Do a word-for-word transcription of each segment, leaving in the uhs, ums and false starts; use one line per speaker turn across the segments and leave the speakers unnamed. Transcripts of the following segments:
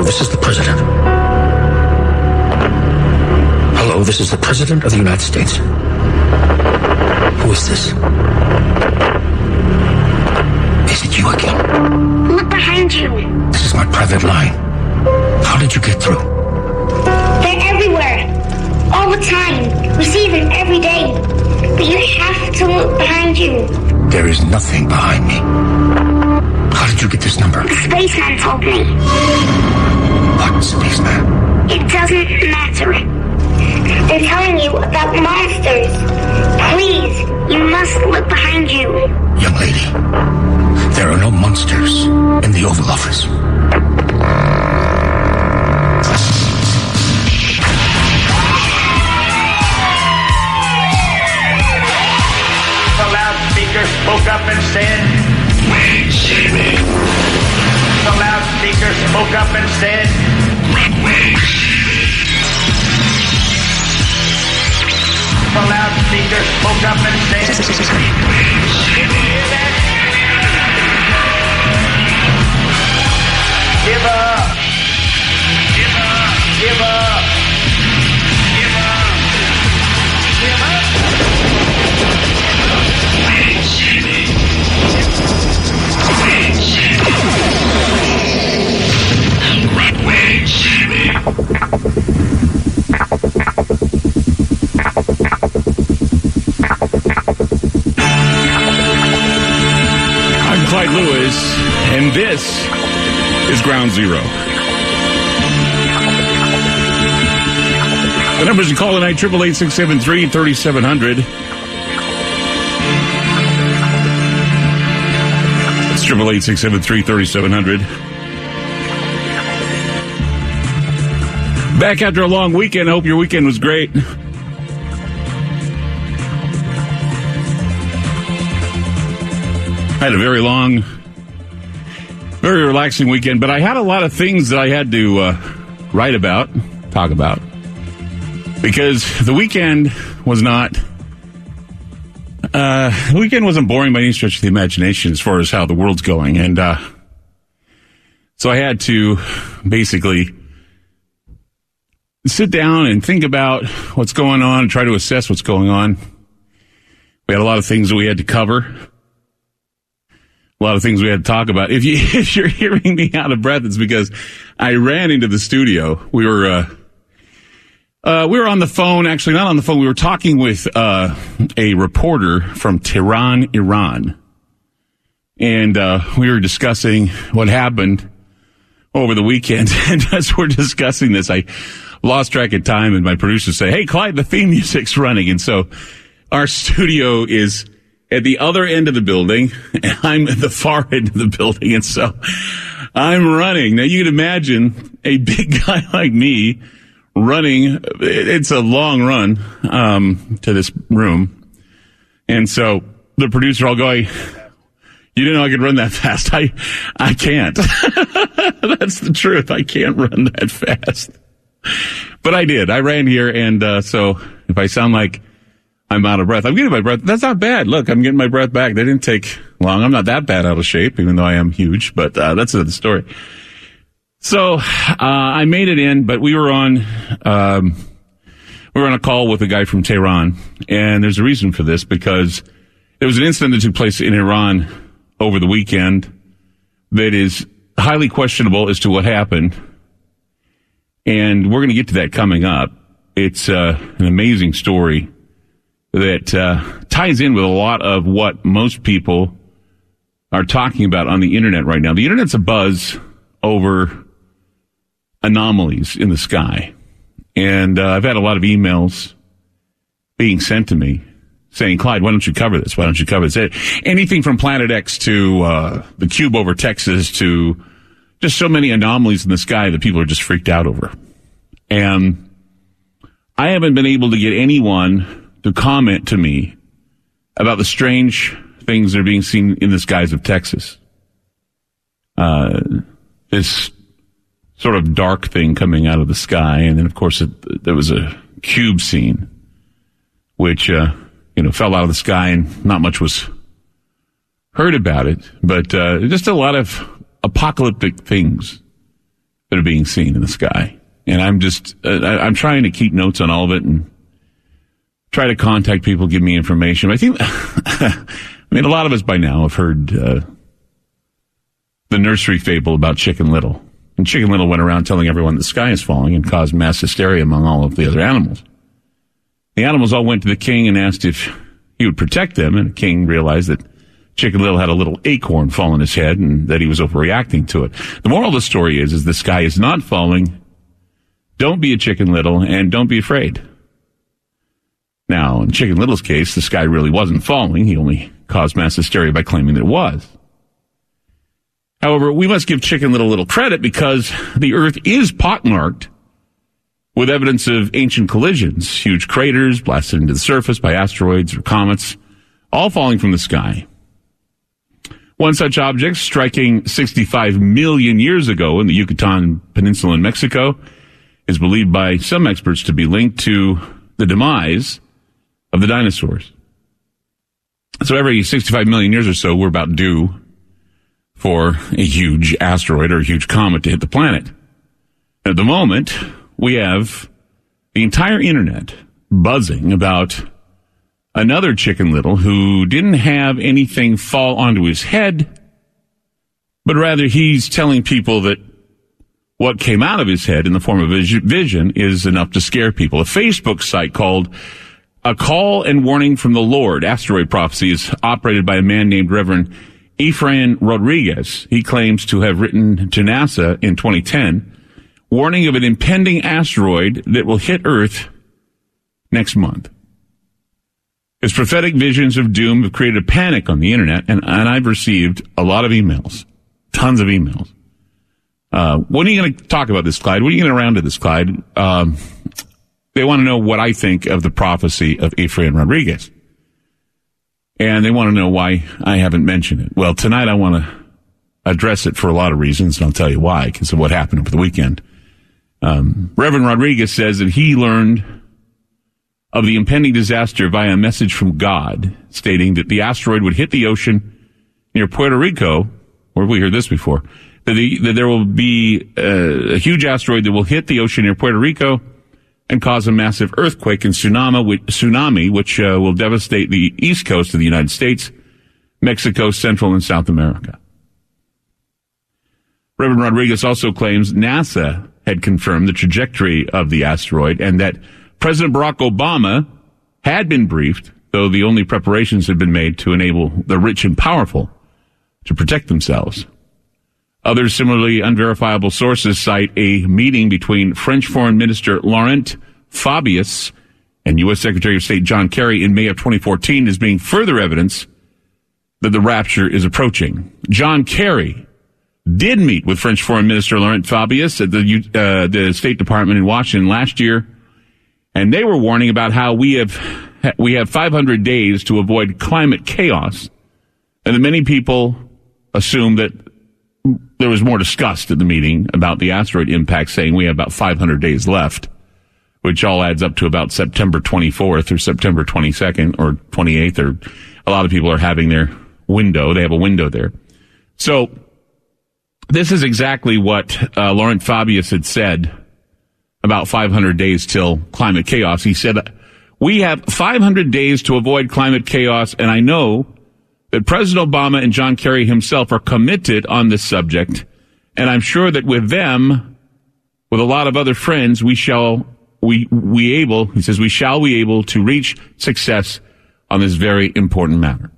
this is the president. Hello, this is the president of the United States. Who is this? Is it you again?
Look behind you.
This is my private line. How did you get through?
They're everywhere. All the time. We see them every day. But you have to look behind you.
There is nothing behind me. How did you get this number?
The spaceman told me.
What spaceman?
It doesn't matter. They're telling you about monsters. Please, you must look behind you.
Young lady, there are no monsters in the Oval Office.
The loudspeaker spoke up and said,
Wait, see me.
The loudspeaker spoke up and said,
Wait,
The loudspeaker spoke up and said, Give up. Give up. Give up. Give up. Give up.
wait, see me. Wait, see me. Wait, see me.
Clyde Lewis, and this is Ground Zero. The numbers to call tonight, eight eight eight, six seven three, three seven zero zero. It's eight eight eight, six seven three, three seven zero zero. Back after a long weekend. I hope your weekend was great. I had a very long, very relaxing weekend, but I had a lot of things that I had to uh, write about, talk about, because the weekend was not, uh, the weekend wasn't boring by any stretch of the imagination as far as how the world's going, and uh, so I had to basically sit down and think about what's going on and try to assess what's going on. We had a lot of things that we had to cover. A lot of things we had to talk about. If you if you're hearing me out of breath, it's because I ran into the studio. We were uh, uh, we were on the phone. Actually, not on the phone. We were talking with uh, a reporter from Tehran, Iran, and uh, we were discussing what happened over the weekend. And as we're discussing this, I lost track of time, and my producers say, "Hey, Clyde, the theme music's running." And so our studio is at the other end of the building, and I'm at the far end of the building, and so I'm running. Now, you can imagine a big guy like me running. It's a long run um, to this room, and so the producer all going, "You didn't know I could run that fast." I, I can't. That's the truth. I can't run that fast. But I did. I ran here, and uh, so if I sound like I'm out of breath, I'm getting my breath. That's not bad. Look, I'm getting my breath back. They didn't take long. I'm not that bad out of shape, even though I am huge, but uh, that's another story. So uh, I made it in, but we were on um, we were on a call with a guy from Tehran, and there's a reason for this, because there was an incident that took place in Iran over the weekend that is highly questionable as to what happened, and we're going to get to that coming up. It's uh, an amazing story that uh, ties in with a lot of what most people are talking about on the internet right now. The internet's abuzz over anomalies in the sky. And uh, I've had a lot of emails being sent to me saying, "Clyde, why don't you cover this? Why don't you cover this?" Anything from Planet X to uh, the cube over Texas to just so many anomalies in the sky that people are just freaked out over. And I haven't been able to get anyone to comment to me about the strange things that are being seen in the skies of Texas. Uh, this sort of dark thing coming out of the sky, and then, of course, it, there was a cube scene, which, uh, you know, fell out of the sky, and not much was heard about it. But uh, just a lot of apocalyptic things that are being seen in the sky. And I'm just, uh, I'm trying to keep notes on all of it and try to contact people, give me information. But I think, I mean, a lot of us by now have heard uh, the nursery fable about Chicken Little. And Chicken Little went around telling everyone the sky is falling and caused mass hysteria among all of the other animals. The animals all went to the king and asked if he would protect them, and the king realized that Chicken Little had a little acorn fall on his head and that he was overreacting to it. The moral of the story is, is the sky is not falling. Don't be a Chicken Little, and don't be afraid. Now, in Chicken Little's case, the sky really wasn't falling. He only caused mass hysteria by claiming that it was. However, we must give Chicken Little a little credit because the Earth is pockmarked with evidence of ancient collisions, huge craters blasted into the surface by asteroids or comets, all falling from the sky. One such object, striking sixty-five million years ago in the Yucatan Peninsula in Mexico, is believed by some experts to be linked to the demise of the dinosaurs. So every sixty-five million years or so, we're about due for a huge asteroid or a huge comet to hit the planet. At the moment, we have the entire internet buzzing about another Chicken Little who didn't have anything fall onto his head, but rather he's telling people that what came out of his head in the form of vision is enough to scare people. A Facebook site called A Call and Warning from the Lord, Asteroid Prophecy, is operated by a man named Reverend Efrain Rodriguez. He claims to have written to NASA in twenty ten, warning of an impending asteroid that will hit Earth next month. His prophetic visions of doom have created a panic on the internet, and, and I've received a lot of emails, tons of emails. Uh, when are you going to talk about this, Clyde? When are you going to around to this, Clyde? Um, they want to know what I think of the prophecy of Efrain Rodriguez. And they want to know why I haven't mentioned it. Well, tonight I want to address it for a lot of reasons, and I'll tell you why, because of what happened over the weekend. Um, Reverend Rodriguez says that he learned of the impending disaster via a message from God, stating that the asteroid would hit the ocean near Puerto Rico. Where have we heard this before? That, the, that there will be a, a huge asteroid that will hit the ocean near Puerto Rico and cause a massive earthquake and tsunami, tsunami which uh, will devastate the east coast of the United States, Mexico, Central, and South America. Reverend Rodriguez also claims NASA had confirmed the trajectory of the asteroid and that President Barack Obama had been briefed, though the only preparations had been made to enable the rich and powerful to protect themselves. Other similarly unverifiable sources cite a meeting between French Foreign Minister Laurent Fabius and U S Secretary of State John Kerry in May of twenty fourteen as being further evidence that the rapture is approaching. John Kerry did meet with French Foreign Minister Laurent Fabius at the, uh, the State Department in Washington last year, and they were warning about how we have we have five hundred days to avoid climate chaos, and that many people assume that there was more discussed at the meeting about the asteroid impact, saying we have about five hundred days left, which all adds up to about September twenty-fourth or September twenty-second or twenty-eighth, or a lot of people are having their window. They have a window there. So this is exactly what uh, Laurent Fabius had said about five hundred days till climate chaos. He said, we have five hundred days to avoid climate chaos, and I know that President Obama and John Kerry himself are committed on this subject, and I'm sure that with them, with a lot of other friends, we shall, we, we able, he says, we shall be able to reach success on this very important matter.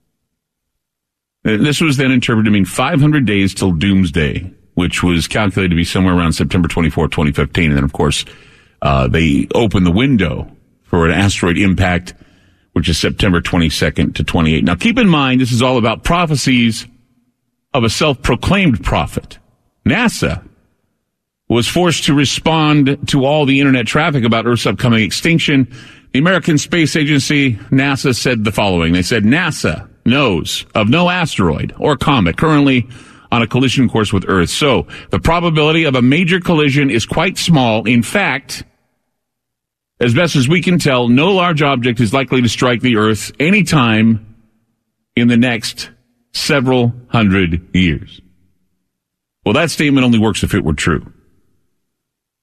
This was then interpreted to mean five hundred days till doomsday, which was calculated to be somewhere around September twenty-fourth, twenty fifteen. And then, of course, uh, they opened the window for an asteroid impact, which is September twenty-second to twenty-eighth. Now, keep in mind, this is all about prophecies of a self-proclaimed prophet. NASA was forced to respond to all the internet traffic about Earth's upcoming extinction. The American Space Agency, NASA, said the following. They said, NASA knows of no asteroid or comet currently on a collision course with Earth. So the probability of a major collision is quite small. In fact, as best as we can tell, no large object is likely to strike the Earth anytime in the next several hundred years. Well, that statement only works if it were true.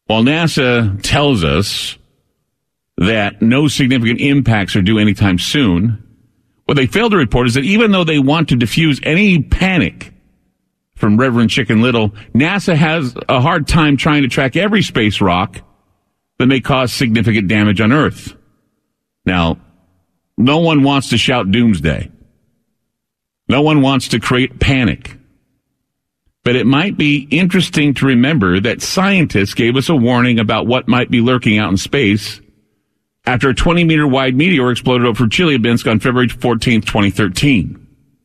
While NASA tells us that no significant impacts are due anytime soon, what they fail to report is that even though they want to diffuse any panic from Reverend Chicken Little, NASA has a hard time trying to track every space rock that may cause significant damage on Earth. Now, no one wants to shout doomsday. No one wants to create panic. But it might be interesting to remember that scientists gave us a warning about what might be lurking out in space after a twenty meter wide meteor exploded over Chelyabinsk on February fourteenth, twenty thirteen.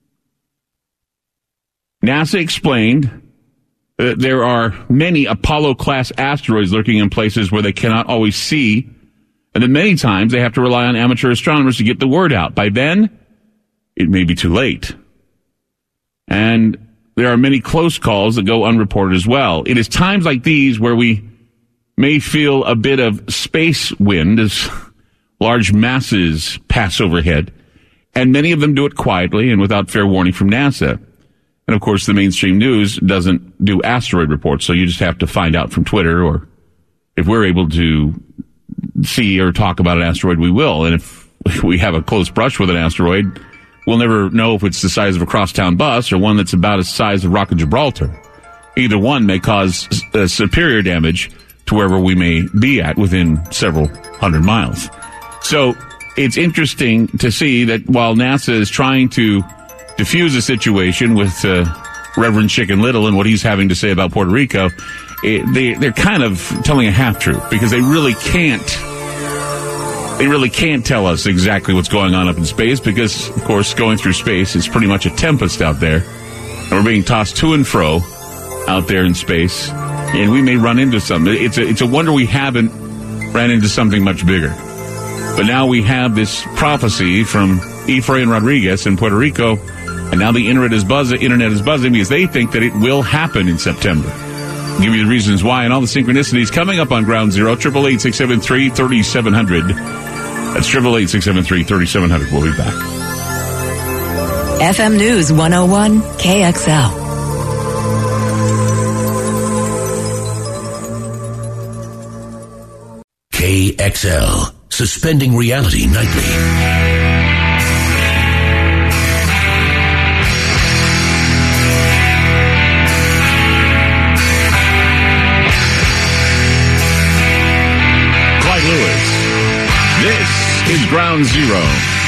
NASA explained that there are many Apollo-class asteroids lurking in places where they cannot always see, and that many times they have to rely on amateur astronomers to get the word out. By then, it may be too late. And there are many close calls that go unreported as well. It is times like these where we may feel a bit of space wind as large masses pass overhead, and many of them do it quietly and without fair warning from NASA. And, of course, the mainstream news doesn't do asteroid reports, so you just have to find out from Twitter, or if we're able to see or talk about an asteroid, we will. And if we have a close brush with an asteroid, we'll never know if it's the size of a crosstown bus or one that's about the size of Rock of Gibraltar. Either one may cause uh, superior damage to wherever we may be at within several hundred miles. So it's interesting to see that while NASA is trying to diffuse a situation with uh, Reverend Chicken Little and what he's having to say about Puerto Rico, it, they, they're kind of telling a half-truth because they really can't They really can't tell us exactly what's going on up in space because, of course, going through space is pretty much a tempest out there. And we're being tossed to and fro out there in space. And we may run into something. It's a, it's a wonder we haven't ran into something much bigger. But now we have this prophecy from Efrain Rodriguez in Puerto Rico. And now the internet is buzzing, internet is buzzing because they think that it will happen in September. I'll give you the reasons why and all the synchronicities coming up on Ground Zero. eight eight eight, six seven three, three seven zero zero. That's eight eight eight, six seven three, three seven zero zero. We'll be back.
F M News one oh one K X L.
K X L, suspending reality nightly. Is Ground Zero.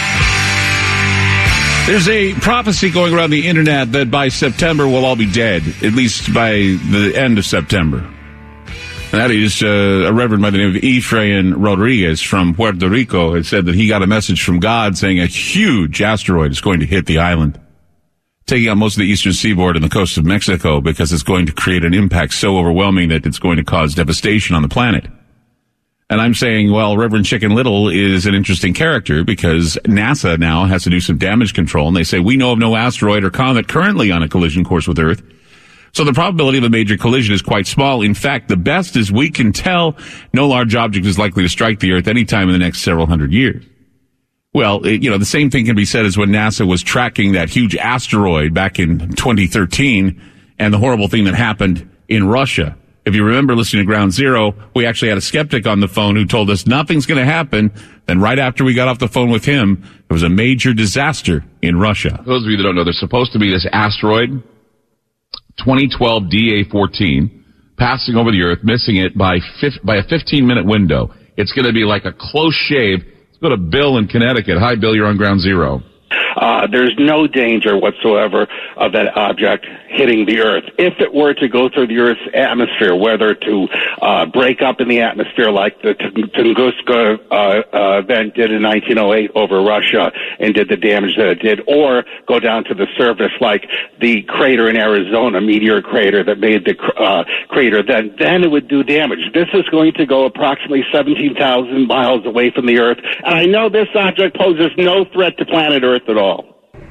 There's a prophecy going around the internet that by September we'll all be dead, at least by the end of September. And that is uh, a reverend by the name of Efrain Rodriguez from Puerto Rico has said that he got a message from God saying a huge asteroid is going to hit the island, taking out most of the eastern seaboard and the coast of Mexico because it's going to create an impact so overwhelming that it's going to cause devastation on the planet. And I'm saying, well, Reverend Chicken Little is an interesting character because NASA now has to do some damage control. And they say, we know of no asteroid or comet currently on a collision course with Earth. So the probability of a major collision is quite small. In fact, the best is we can tell no large object is likely to strike the Earth anytime in the next several hundred years. Well, it, you know, the same thing can be said as when NASA was tracking that huge asteroid back in twenty thirteen and the horrible thing that happened in Russia. If you remember listening to Ground Zero, we actually had a skeptic on the phone who told us nothing's going to happen. Then right after we got off the phone with him, there was a major disaster in Russia.
For those of you that don't know, there's supposed to be this asteroid, twenty twelve D A fourteen, passing over the Earth, missing it by fif- by a fifteen-minute window. It's going to be like a close shave. Let's go to Bill in Connecticut. Hi, Bill. You're on Ground Zero.
Uh, there's no danger whatsoever of that object hitting the Earth. If it were to go through the Earth's atmosphere, whether to uh, break up in the atmosphere like the Tunguska uh, uh, event did in nineteen oh eight over Russia and did the damage that it did, or go down to the surface like the crater in Arizona, meteor crater that made the uh, crater, then, then it would do damage. This is going to go approximately seventeen thousand miles away from the Earth, and I know this object poses no threat to planet Earth at all.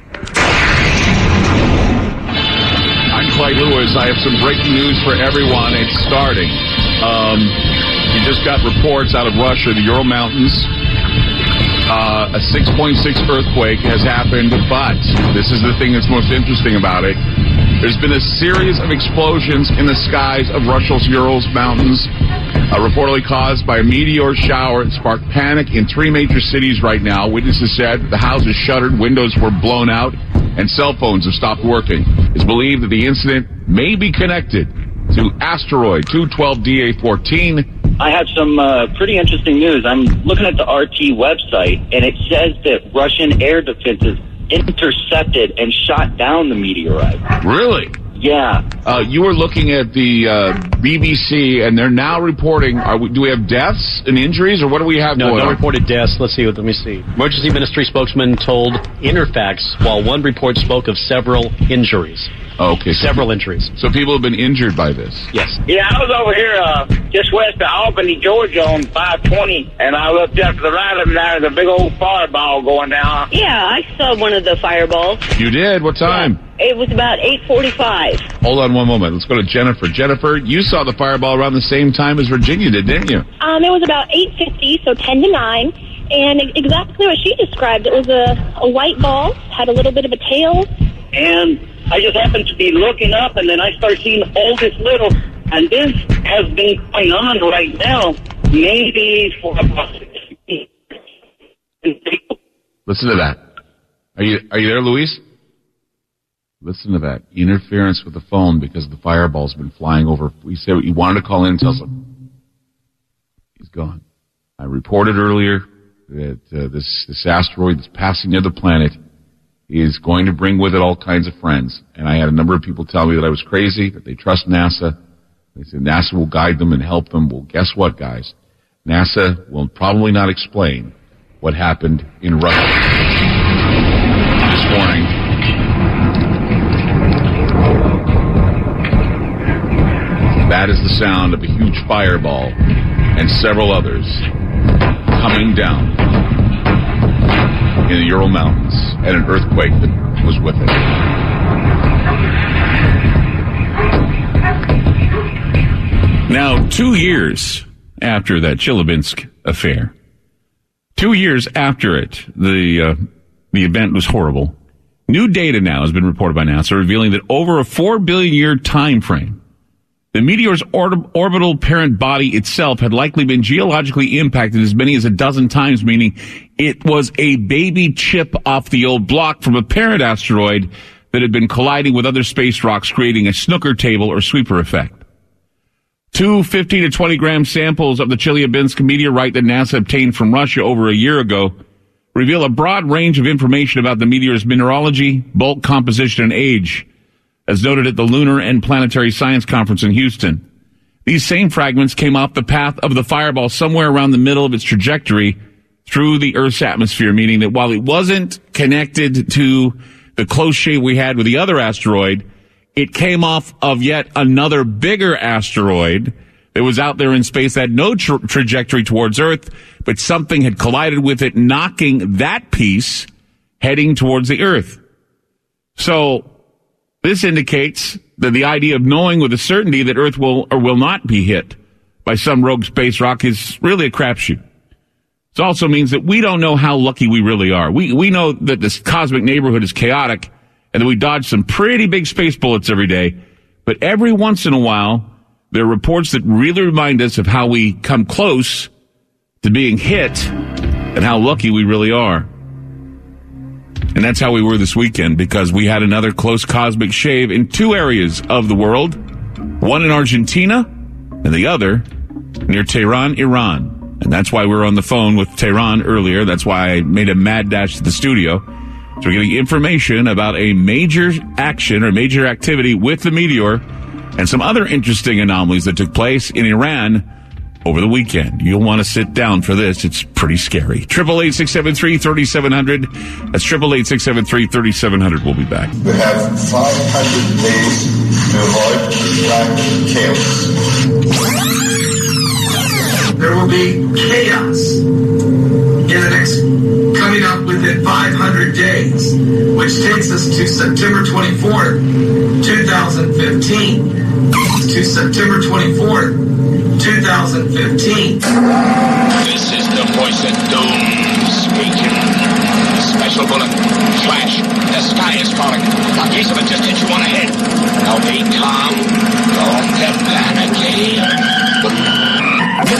I'm Clyde Lewis. I have some breaking news for everyone. It's starting. Um, you just got reports out of Russia, the Ural Mountains. Uh, a six point six earthquake has happened, but this is the thing that's most interesting about it. There's been a series of explosions in the skies of Russia's Urals Mountains. uh, reportedly caused by a meteor shower. It sparked panic in three major cities right now. Witnesses said the houses shuttered, windows were blown out, and cell phones have stopped working. It's believed that the incident may be connected to asteroid two twelve D A fourteen.
I have some uh, pretty interesting news. I'm looking at the R T website, and it says that Russian air defenses intercepted and shot down the meteorite.
Really?
Yeah.
Uh, you were looking at the uh, B B C, and they're now reporting. Are we, do we have deaths and injuries, or what do we have
no,
going
no
on?
reported deaths. Let's see. Let me see. Emergency Ministry spokesman told Interfax, while one report spoke of several injuries.
Okay.
Several injuries.
So people have been injured by this?
Yes.
Yeah, I was over here uh, just west of Albany, Georgia on five twenty, and I looked up to the right of me, and there's a big old fireball going down.
Yeah, I saw one of the fireballs.
You did? What time?
Yeah, it was about eight forty-five.
Hold on one moment. Let's go to Jennifer. Jennifer, you saw the fireball around the same time as Virginia did, didn't you?
Um, it was about eight fifty, so ten to nine. And exactly what she described. It was a, a white ball, had a little bit of a tail.
And I just happened to be looking up, and then I started seeing all this little, and this has been going on right now, maybe for about sixteen.
Listen to that. Are you are you there, Luis? Listen to that. Interference with the phone because the fireball's been flying over. We said you wanted to call in and tell him. He's gone. I reported earlier that uh, this, this asteroid that's passing near the planet is going to bring with it all kinds of friends. And I had a number of people tell me that I was crazy, that they trust NASA. They said NASA will guide them and help them. Well, guess what, guys? NASA will probably not explain what happened in Russia this morning. That is the sound of a huge fireball and several others coming down in the Ural Mountains and an earthquake that was with it.
Now, two years after that Chelyabinsk affair, two years after it, the uh, the event was horrible. New data now has been reported by NASA revealing that over a four billion year time frame, the meteor's or- orbital parent body itself had likely been geologically impacted as many as a dozen times, meaning it was a baby chip off the old block from a parent asteroid that had been colliding with other space rocks, creating a snooker table or sweeper effect. Two fifteen to twenty gram samples of the Chelyabinsk meteorite that NASA obtained from Russia over a year ago reveal a broad range of information about the meteor's mineralogy, bulk composition, and age, as noted at the Lunar and Planetary Science Conference in Houston. These same fragments came off the path of the fireball somewhere around the middle of its trajectory through the Earth's atmosphere, meaning that while it wasn't connected to the close shave we had with the other asteroid, it came off of yet another bigger asteroid that was out there in space that had no tra- trajectory towards Earth, but something had collided with it, knocking that piece heading towards the Earth. So this indicates that the idea of knowing with a certainty that Earth will or will not be hit by some rogue space rock is really a crapshoot. It also means that we don't know how lucky we really are. We we know that this cosmic neighborhood is chaotic and that we dodge some pretty big space bullets every day. But every once in a while, there are reports that really remind us of how we come close to being hit and how lucky we really are. And that's how we were this weekend, because we had another close cosmic shave in two areas of the world, one in Argentina and the other near Tehran, Iran. And that's why we were on the phone with Tehran earlier. That's why I made a mad dash to the studio. So we're getting information about a major action or major activity with the meteor and some other interesting anomalies that took place in Iran over the weekend. You'll want to sit down for this. It's pretty scary. eight eight eight, six seven three, three seven zero zero. That's eight eight eight, six seven three, three seven zero zero. We'll be back.
We have five hundred days to avoid climate chaos.
There will be chaos in the next, coming up within five hundred days, which takes us to September twenty-fourth, twenty fifteen. To September twenty-fourth, twenty fifteen.
This is the voice of doom speaking. Special bullet. Flash. The sky is falling. A piece of it just hit you on the head. Now be calm. Don't get panicky.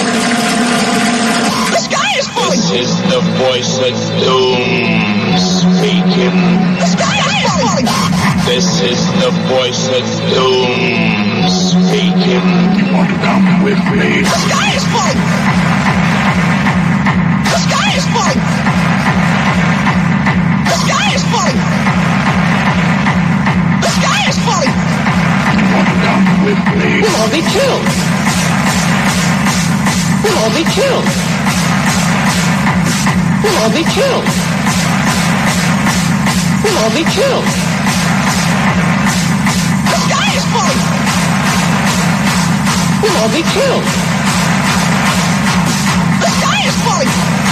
is the voice of doom speaking.
The sky is falling!
This is the voice of doom speaking.
You want to come with me?
The sky is falling! The sky is falling! The sky is falling! The sky is falling!
You want to come with me?
We'll all be killed! We'll all be killed! We'll all be killed! We'll all be killed! The sky is falling! We'll all be killed! The sky is falling!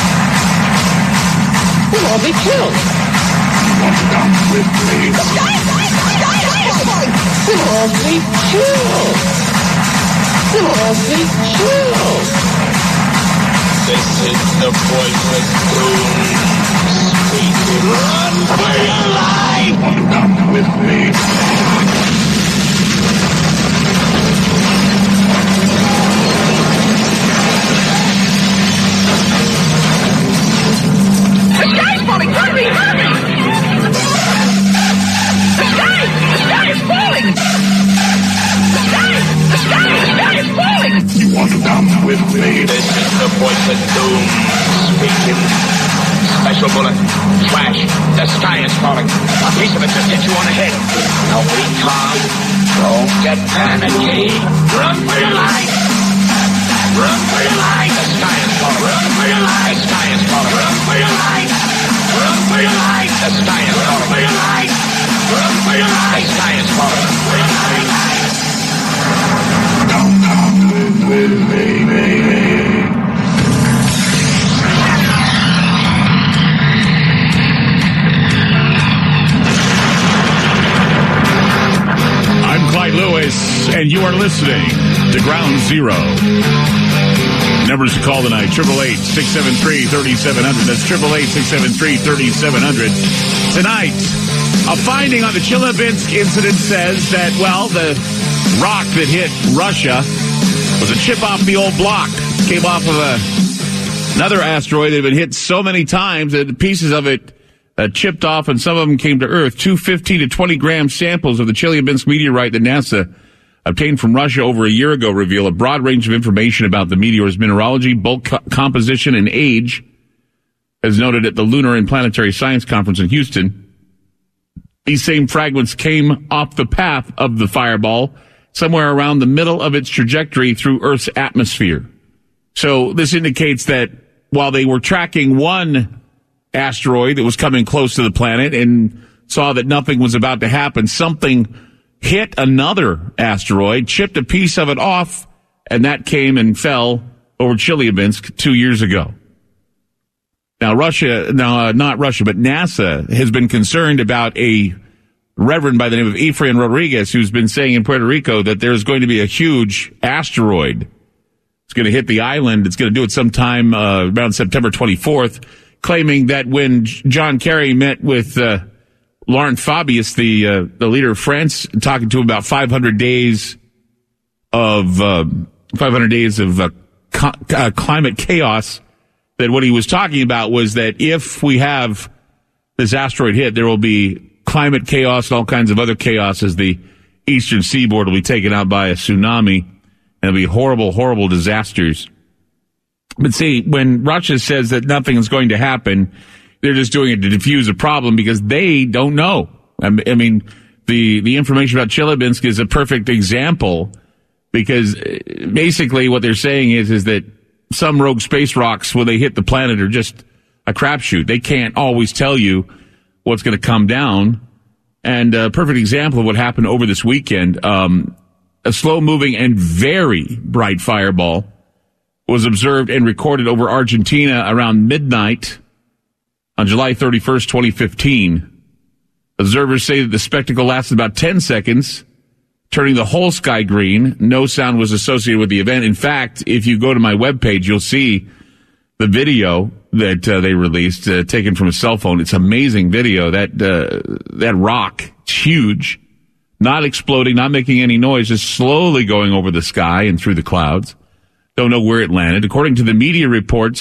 We'll all be killed!
You want to come with me?
The sky, sky, sky, sky is falling! We'll all be killed! We'll all be killed!
This is the voice of doom speaking. Run for your life!
You want to come with me?
The sky is falling! Hurry, hurry! The sky! The sky is falling! The sky! The sky! The sky is falling!
You want to come with me?
This is the voice of doom speaking. Special bullet. Flash. The sky is falling. A piece of it just hit you on the head. Now be calm. Don't get panicky. Run for your life. Run for your life. The sky is falling. Run for your life. The sky is falling. Run for your life. Run for your life. The sky is falling. Run for your life. Run for your life. The sky is falling. Run for your life.
Don't come with me.
I'm Clyde Lewis, and you are listening to Ground Zero. Numbers to call tonight, eight eight eight, six seven three, three seven zero zero. That's eight eight eight, six seven three, three seven zero zero. Tonight, a finding on the Chelyabinsk incident says that, well, the rock that hit Russia was a chip off the old block. Came off of a, another asteroid that had been hit so many times that pieces of it uh, chipped off, and some of them came to Earth. Two fifteen to twenty gram samples of the Chelyabinsk meteorite that NASA obtained from Russia over a year ago reveal a broad range of information about the meteor's mineralogy, bulk co- composition, and age, as noted at the Lunar and Planetary Science Conference in Houston. These same fragments came off the path of the fireball, somewhere around the middle of its trajectory through Earth's atmosphere. So this indicates that while they were tracking one asteroid that was coming close to the planet and saw that nothing was about to happen, something hit another asteroid, chipped a piece of it off, and that came and fell over Chelyabinsk two years ago. Now, Russia, now, uh, not Russia, but NASA has been concerned about a reverend by the name of Efrain Rodriguez, who's been saying in Puerto Rico that there's going to be a huge asteroid. It's going to hit the island. It's going to do it sometime uh, around September twenty-fourth, claiming that when John Kerry met with uh, Laurent Fabius, the uh, the leader of France, talking to him about five hundred days of uh, five hundred days of uh, co- uh, climate chaos, that what he was talking about was that if we have this asteroid hit, there will be climate chaos and all kinds of other chaos as the eastern seaboard will be taken out by a tsunami, and there'll be horrible, horrible disasters. But see, when Russia says that nothing is going to happen, they're just doing it to diffuse a problem because they don't know. I mean, the, the information about Chelyabinsk is a perfect example, because basically what they're saying is, is that some rogue space rocks, when they hit the planet, are just a crapshoot. They can't always tell you what's going to come down. And a perfect example of what happened over this weekend, um, a slow-moving and very bright fireball was observed and recorded over Argentina around midnight on July thirty-first, twenty fifteen. Observers say that the spectacle lasted about ten seconds, turning the whole sky green. No sound was associated with the event. In fact, if you go to my webpage, you'll see the video that uh, they released, uh, taken from a cell phone. It's amazing video. That uh, that rock, it's huge, not exploding, not making any noise, just slowly going over the sky and through the clouds. Don't know where it landed. According to the media reports,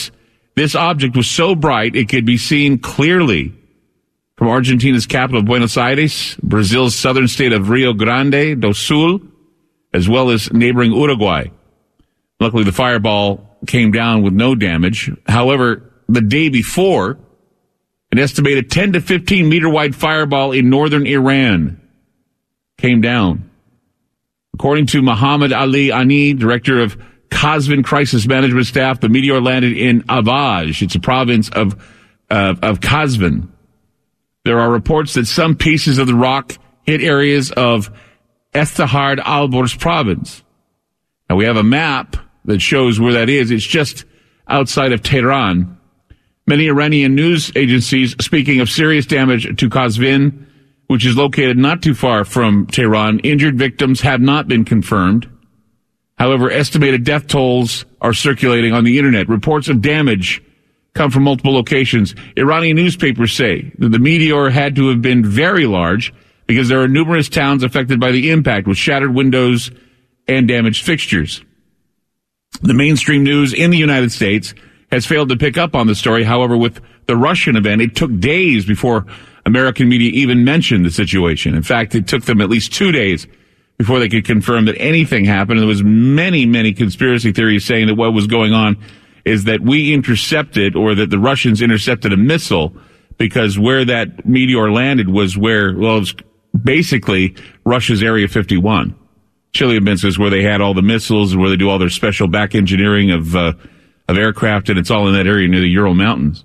This object was so bright it could be seen clearly from Argentina's capital, Buenos Aires, Brazil's southern state of Rio Grande do Sul, as well as neighboring Uruguay. Luckily, the fireball came down with no damage. However, the day before, an estimated ten to fifteen meter wide fireball in northern Iran came down. According to Muhammad Ali Ani, director of Qazvin Crisis Management Staff, the meteor landed in Avaj. It's a province of, uh, of Qazvin. There are reports that some pieces of the rock hit areas of Estahard Alborz province. Now, we have a map that shows where that is. It's just outside of Tehran. Many Iranian news agencies speaking of serious damage to Qazvin, which is located not too far from Tehran. Injured victims have not been confirmed. However, estimated death tolls are circulating on the internet. Reports of damage come from multiple locations. Iranian newspapers say that the meteor had to have been very large because there are numerous towns affected by the impact with shattered windows and damaged fixtures. The mainstream news in the United States has failed to pick up on the story. However, with the Russian event, it took days before American media even mentioned the situation. In fact, it took them at least two days before they could confirm that anything happened. And there was many, many conspiracy theories saying that what was going on is that we intercepted, or that the Russians intercepted a missile, because where that meteor landed was where, well, it was basically Russia's Area fifty-one. Chelyabinsk is where they had all the missiles and where they do all their special back engineering of, uh, of aircraft, and it's all in that area near the Ural Mountains.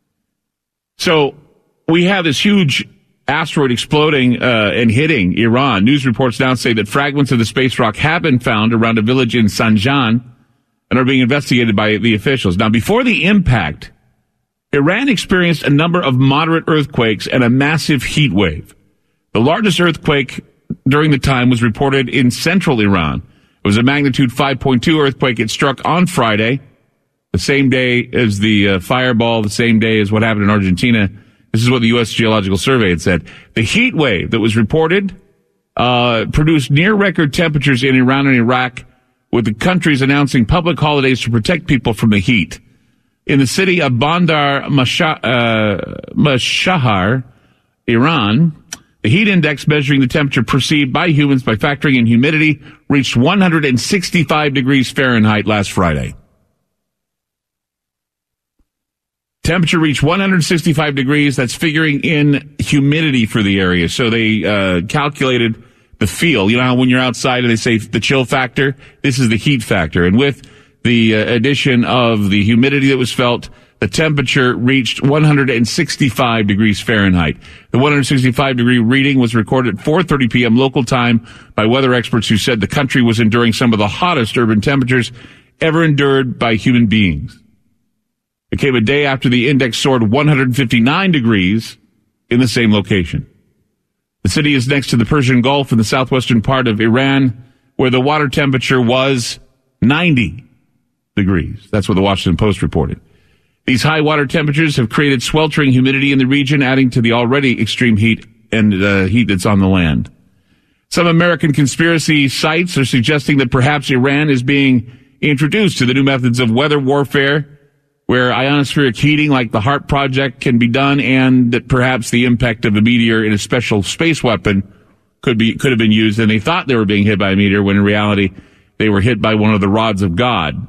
So we have this huge asteroid exploding uh, and hitting Iran. News reports now say that fragments of the space rock have been found around a village in Sanjan and are being investigated by the officials. Now, before the impact, Iran experienced a number of moderate earthquakes and a massive heat wave. The largest earthquake during the time was reported in central Iran. It was a magnitude five point two earthquake. It struck on Friday, the same day as the uh, fireball, the same day as what happened in Argentina. This is what the U S Geological Survey had said. The heat wave that was reported uh, produced near-record temperatures in Iran and Iraq, with the countries announcing public holidays to protect people from the heat. In the city of Bandar Masha- uh, Mashahar, Iran, the heat index measuring the temperature perceived by humans by factoring in humidity reached one hundred sixty-five degrees Fahrenheit last Friday. Temperature reached one hundred sixty-five degrees. That's figuring in humidity for the area. So they uh, calculated the feel. You know how when you're outside and they say the chill factor? This is the heat factor. And with the uh, addition of the humidity that was felt, the temperature reached one hundred sixty-five degrees Fahrenheit. The one hundred sixty-five degree reading was recorded at four thirty p.m. local time by weather experts who said the country was enduring some of the hottest urban temperatures ever endured by human beings. It came a day after the index soared one hundred fifty-nine degrees in the same location. The city is next to the Persian Gulf in the southwestern part of Iran, where the water temperature was ninety degrees. That's what the Washington Post reported. These high water temperatures have created sweltering humidity in the region, adding to the already extreme heat and uh, heat that's on the land. Some American conspiracy sites are suggesting that perhaps Iran is being introduced to the new methods of weather warfare, where ionospheric heating like the HARP project can be done, and that perhaps the impact of a meteor in a special space weapon could be could have been used, and they thought they were being hit by a meteor when in reality they were hit by one of the rods of God.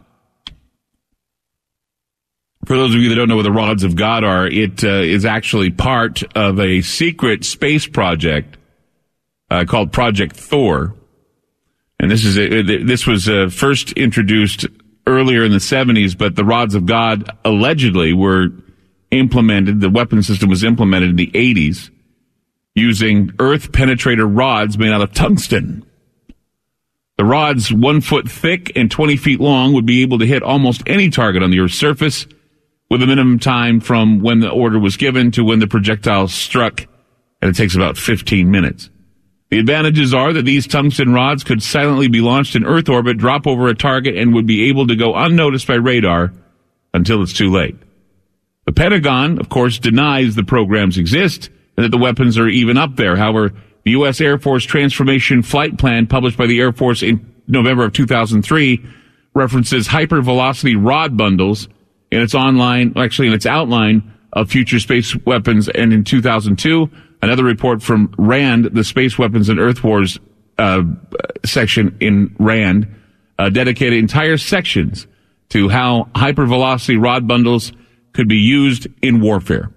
For those of you that don't know what the rods of God are, it uh, is actually part of a secret space project uh, called Project Thor. And this is a, this was uh, first introduced earlier in the seventies, but the rods of God allegedly were implemented, the weapon system was implemented in the eighties using earth penetrator rods made out of tungsten. The rods, one foot thick and twenty feet long, would be able to hit almost any target on the Earth's surface with a minimum time from when the order was given to when the projectile struck, and it takes about fifteen minutes. The advantages are that these tungsten rods could silently be launched in Earth orbit, drop over a target, and would be able to go unnoticed by radar until it's too late. The Pentagon, of course, denies the programs exist and that the weapons are even up there. However, the U S Air Force Transformation Flight Plan, published by the Air Force in November of two thousand three, references hypervelocity rod bundles in its online, actually in its outline of future space weapons. And in two thousand two, another report from RAND, the Space Weapons and Earth Wars uh, section in RAND, uh, dedicated entire sections to how hypervelocity rod bundles could be used in warfare.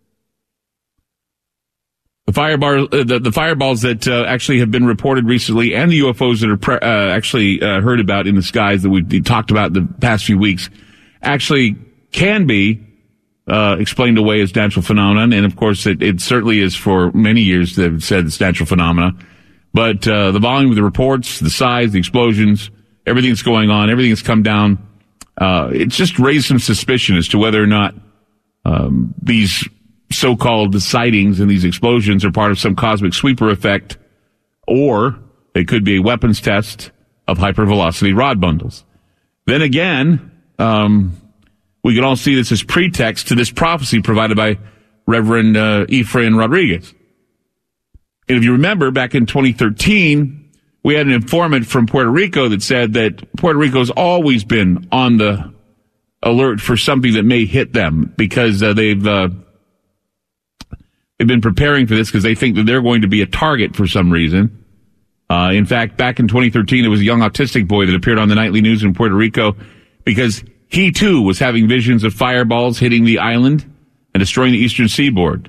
The fireballs, uh, the, the fireballs that uh, actually have been reported recently, and the U F Os that are pre- uh, actually uh, heard about in the skies that we've talked about the past few weeks, actually can be uh, explained away as natural phenomenon. And of course, it, it certainly is for many years they've said it's natural phenomena. But uh, the volume of the reports, the size, the explosions, everything that's going on, everything that's come down, uh, it's just raised some suspicion as to whether or not um, these so-called sightings and these explosions are part of some cosmic sweeper effect, or it could be a weapons test of hypervelocity rod bundles. Then again, um, we can all see this as pretext to this prophecy provided by Reverend uh, Efrain Rodriguez. And if you remember, back in twenty thirteen, we had an informant from Puerto Rico that said that Puerto Rico's always been on the alert for something that may hit them because uh, they've uh, they've been preparing for this because they think that they're going to be a target for some reason. Uh, in fact, back in twenty thirteen, there was a young autistic boy that appeared on the nightly news in Puerto Rico because he, too, was having visions of fireballs hitting the island and destroying the eastern seaboard.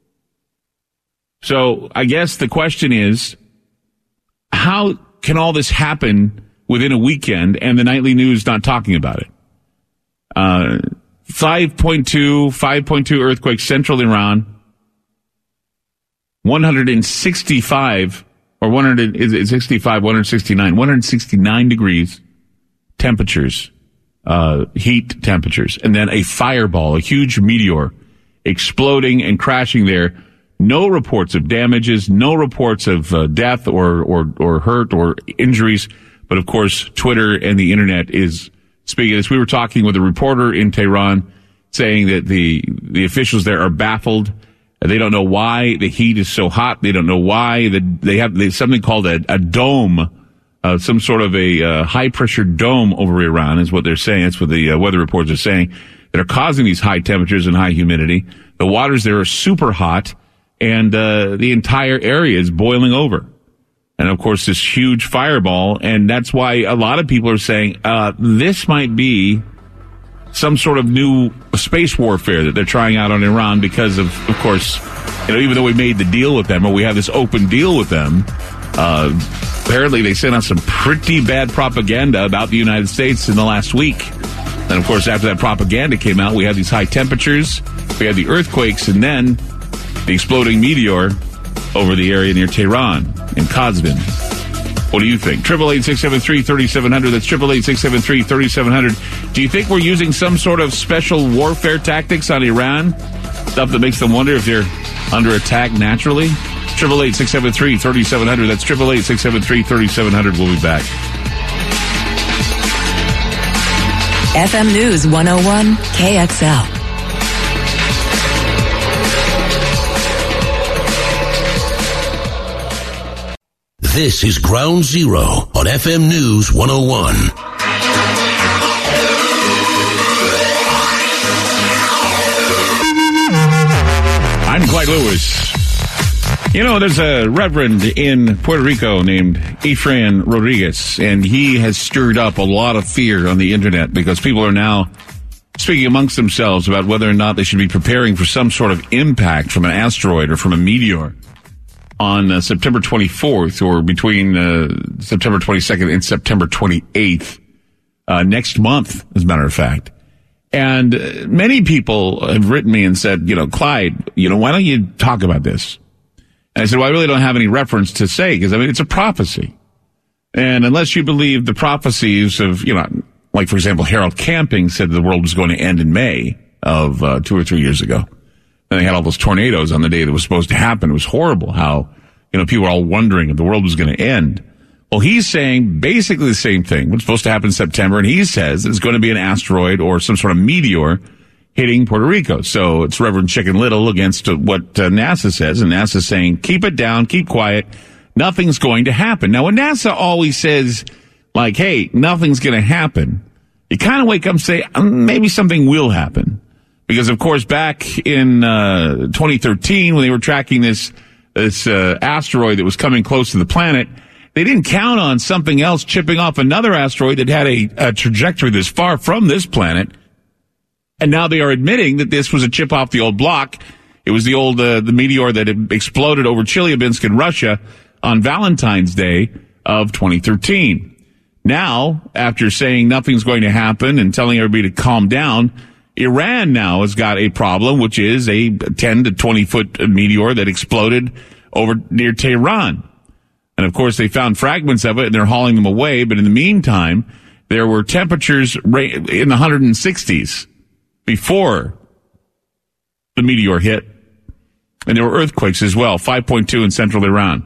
So I guess the question is, how can all this happen within a weekend and the nightly news not talking about it? Uh, five point two, five point two earthquake, central Iran. one hundred sixty-five, or one hundred, is it sixty-five, one hundred sixty-nine, one hundred sixty-nine degrees temperatures, uh, heat temperatures. And then a fireball, a huge meteor exploding and crashing there. No reports of damages, no reports of uh, death or, or, or hurt or injuries. But of course, Twitter and the internet is speaking of this. We were talking with a reporter in Tehran saying that the, the officials there are baffled. They don't know why the heat is so hot. They don't know why the, they have they, something called a, a dome, uh, some sort of a uh, high pressure dome over Iran is what they're saying. That's what the uh, weather reports are saying, that are causing these high temperatures and high humidity. The waters there are super hot. And uh, the entire area is boiling over. And, of course, this huge fireball. And that's why a lot of people are saying uh, this might be some sort of new space warfare that they're trying out on Iran because of, of course, you know, even though we made the deal with them or we have this open deal with them, uh, apparently they sent out some pretty bad propaganda about the United States in the last week. And, of course, after that propaganda came out, we had these high temperatures, we had the earthquakes, and then the exploding meteor over the area near Tehran and Qazvin. What do you think? Triple eight six seven three thirty seven hundred. That's triple eight six seven three thirty seven hundred. Do you think we're using some sort of special warfare tactics on Iran? Stuff that makes them wonder if they're under attack naturally? Triple eight six seven three thirty seven hundred. That's triple eight six seven three thirty seven hundred. We'll be back.
F M News one oh one K X L.
This is Ground Zero on F M News one oh one.
I'm Clyde Lewis. You know, there's a reverend in Puerto Rico named Efrain Rodriguez, and he has stirred up a lot of fear on the internet because people are now speaking amongst themselves about whether or not they should be preparing for some sort of impact from an asteroid or from a meteor on uh, September twenty-fourth, or between uh, September twenty-second and September twenty-eighth, uh, next month, as a matter of fact. And uh, many people have written me and said, you know, Clyde, you know, why don't you talk about this? And I said, well, I really don't have any reference to say, because, I mean, it's a prophecy. And unless you believe the prophecies of, you know, like, for example, Harold Camping said the world was going to end in May of uh, two or three years ago. And they had all those tornadoes on the day that was supposed to happen. It was horrible how, you know, people were all wondering if the world was going to end. Well, he's saying basically the same thing. What's supposed to happen in September, and he says it's going to be an asteroid or some sort of meteor hitting Puerto Rico. So it's Reverend Chicken Little against what uh, NASA says, and NASA's saying, keep it down, keep quiet. Nothing's going to happen. Now, when NASA always says, like, hey, nothing's going to happen, you kind of wake up and say, um, maybe something will happen. Because, of course, back in uh, twenty thirteen, when they were tracking this this uh, asteroid that was coming close to the planet, they didn't count on something else chipping off another asteroid that had a, a trajectory this far from this planet. And now they are admitting that this was a chip off the old block. It was the old uh, the meteor that had exploded over Chelyabinsk in Russia on Valentine's Day of twenty thirteen. Now, after saying nothing's going to happen and telling everybody to calm down, Iran now has got a problem, which is a ten to twenty foot meteor that exploded over near Tehran. And of course, they found fragments of it and they're hauling them away. But in the meantime, there were temperatures in the one hundred sixties before the meteor hit. And there were earthquakes as well, five point two in central Iran.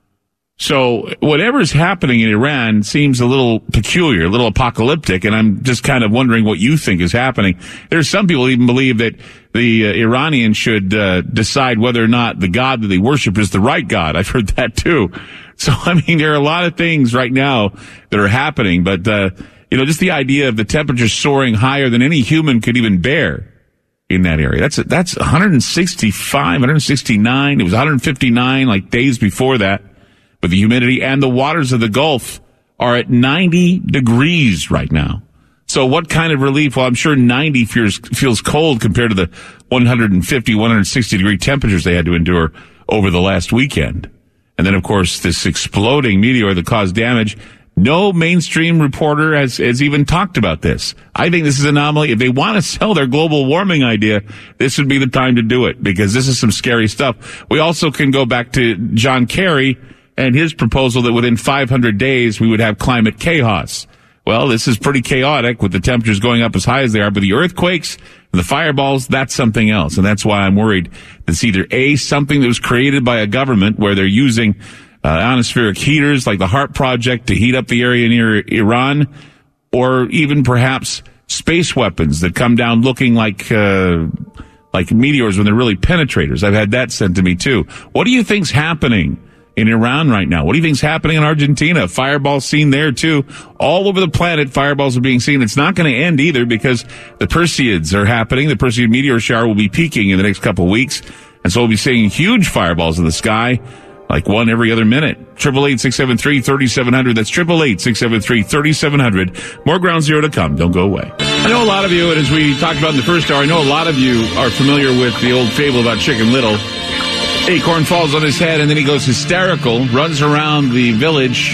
So whatever's happening in Iran seems a little peculiar, a little apocalyptic, and I'm just kind of wondering what you think is happening. There's some people even believe that the uh, Iranians should uh, decide whether or not the God that they worship is the right God. I've heard that too. So, I mean, there are a lot of things right now that are happening, but, uh, you know, just the idea of the temperature soaring higher than any human could even bear in that area. That's, that's one hundred sixty-five, one hundred sixty-nine. It was one hundred fifty-nine like days before that. But the humidity and the waters of the Gulf are at ninety degrees right now. So what kind of relief? Well, I'm sure ninety feels, feels cold compared to the one hundred fifty, one hundred sixty degree temperatures they had to endure over the last weekend. And then, of course, this exploding meteor that caused damage. No mainstream reporter has, has even talked about this. I think this is an anomaly. If they want to sell their global warming idea, this would be the time to do it, because this is some scary stuff. We also can go back to John Kerry and his proposal that within five hundred days we would have climate chaos. Well, this is pretty chaotic with the temperatures going up as high as they are, but the earthquakes, the fireballs, that's something else. And that's why I'm worried it's either A, something that was created by a government where they're using uh, atmospheric heaters like the HARP project to heat up the area near Iran, or even perhaps space weapons that come down looking like uh, like meteors when they're really penetrators. I've had that sent to me too. What do you think's happening in Iran right now? What do you think's happening in Argentina? Fireballs seen there too. All over the planet, fireballs are being seen. It's not going to end either, because the Perseids are happening. The Perseid meteor shower will be peaking in the next couple of weeks. And so we'll be seeing huge fireballs in the sky, like one every other minute. Triple eight, six seven three, three seven zero zero. That's triple eight, six seven three, three seven zero zero. More Ground Zero to come. Don't go away. I know a lot of you, and as we talked about in the first hour, I know a lot of you are familiar with the old fable about Chicken Little. Acorn falls on his head, and then he goes hysterical, runs around the village,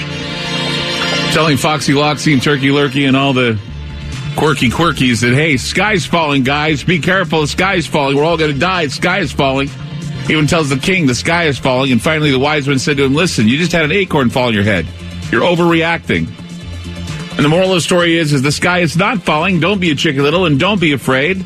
telling Foxy Loxy and Turkey Lurkey and all the quirky quirkies that, hey, sky's falling, guys. Be careful, the sky's falling. We're all going to die. The sky is falling. He even tells the king the sky is falling, and finally the wise man said to him, listen, you just had an acorn fall on your head. You're overreacting. And the moral of the story is, is the sky is not falling. Don't be a Chicken Little, and don't be afraid.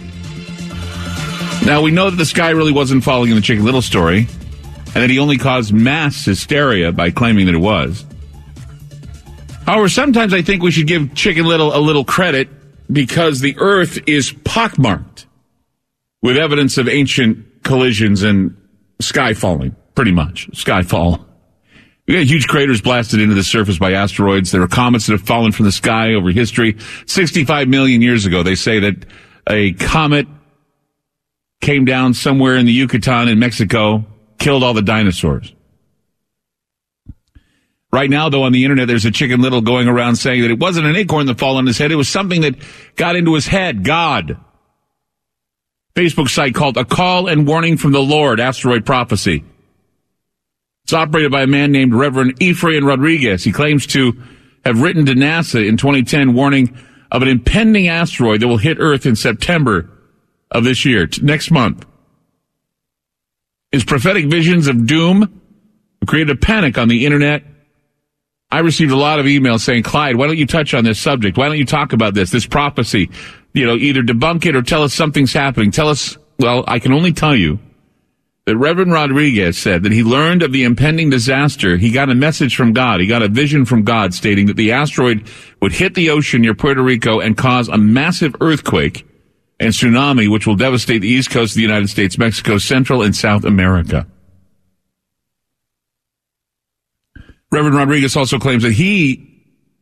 Now, we know that the sky really wasn't falling in the Chicken Little story, and that he only caused mass hysteria by claiming that it was. However, sometimes I think we should give Chicken Little a little credit, because the Earth is pockmarked with evidence of ancient collisions and sky falling, pretty much. Skyfall. We got huge craters blasted into the surface by asteroids. There are comets that have fallen from the sky over history. sixty-five million years ago, they say that a comet came down somewhere in the Yucatan in Mexico, killed all the dinosaurs. Right now, though, on the internet, there's a Chicken Little going around saying that it wasn't an acorn that fell on his head. It was something that got into his head. God. Facebook site called A Call and Warning from the Lord, Asteroid Prophecy. It's operated by a man named Reverend Efrain Rodriguez. He claims to have written to NASA in twenty ten warning of an impending asteroid that will hit Earth in September of this year, next month. His prophetic visions of doom created a panic on the internet. I received a lot of emails saying, Clyde, why don't you touch on this subject? Why don't you talk about this, this prophecy? You know, either debunk it or tell us something's happening. Tell us, well, I can only tell you that Reverend Rodriguez said that he learned of the impending disaster. He got a message from God. He got a vision from God stating that the asteroid would hit the ocean near Puerto Rico and cause a massive earthquake and tsunami, which will devastate the east coast of the United States, Mexico, Central and South America. Reverend Rodriguez also claims that he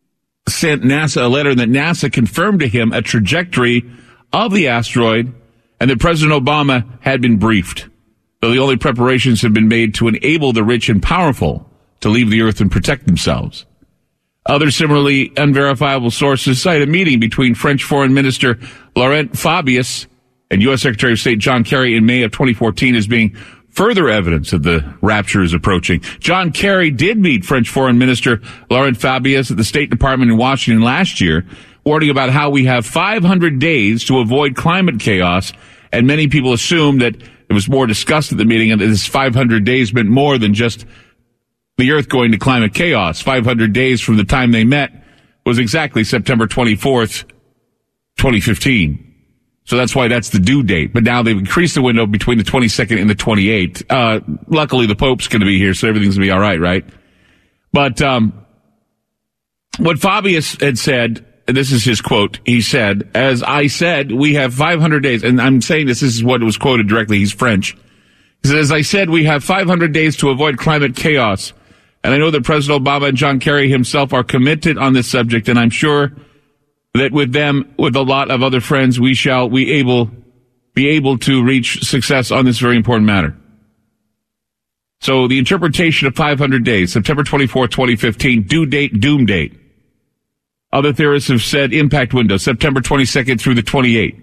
sent NASA a letter that NASA confirmed to him a trajectory of the asteroid and that President Obama had been briefed. So the only preparations have been made to enable the rich and powerful to leave the Earth and protect themselves. Other similarly unverifiable sources cite a meeting between French Foreign Minister Laurent Fabius and U S Secretary of State John Kerry in May of twenty fourteen as being further evidence that the rapture is approaching. John Kerry did meet French Foreign Minister Laurent Fabius at the State Department in Washington last year, warning about how we have five hundred days to avoid climate chaos, and many people assume that it was more discussed at the meeting and that this five hundred days meant more than just the Earth going to climate chaos. five hundred days from the time they met was exactly September twenty-fourth, twenty fifteen. So that's why that's the due date. But now they've increased the window between the twenty-second and the twenty-eighth. Uh, luckily the Pope's going to be here, so everything's going to be all right, right? But um, what Fabius had said, and this is his quote, he said, as I said, we have five hundred days, and I'm saying this, this is what was quoted directly, he's French. He said, as I said, we have five hundred days to avoid climate chaos. And I know that President Obama and John Kerry himself are committed on this subject, and I'm sure that with them, with a lot of other friends, we shall we able be able to reach success on this very important matter. So the interpretation of five hundred days, September twenty-fourth, twenty fifteen, due date, doom date. Other theorists have said impact window, September twenty-second through the twenty-eighth.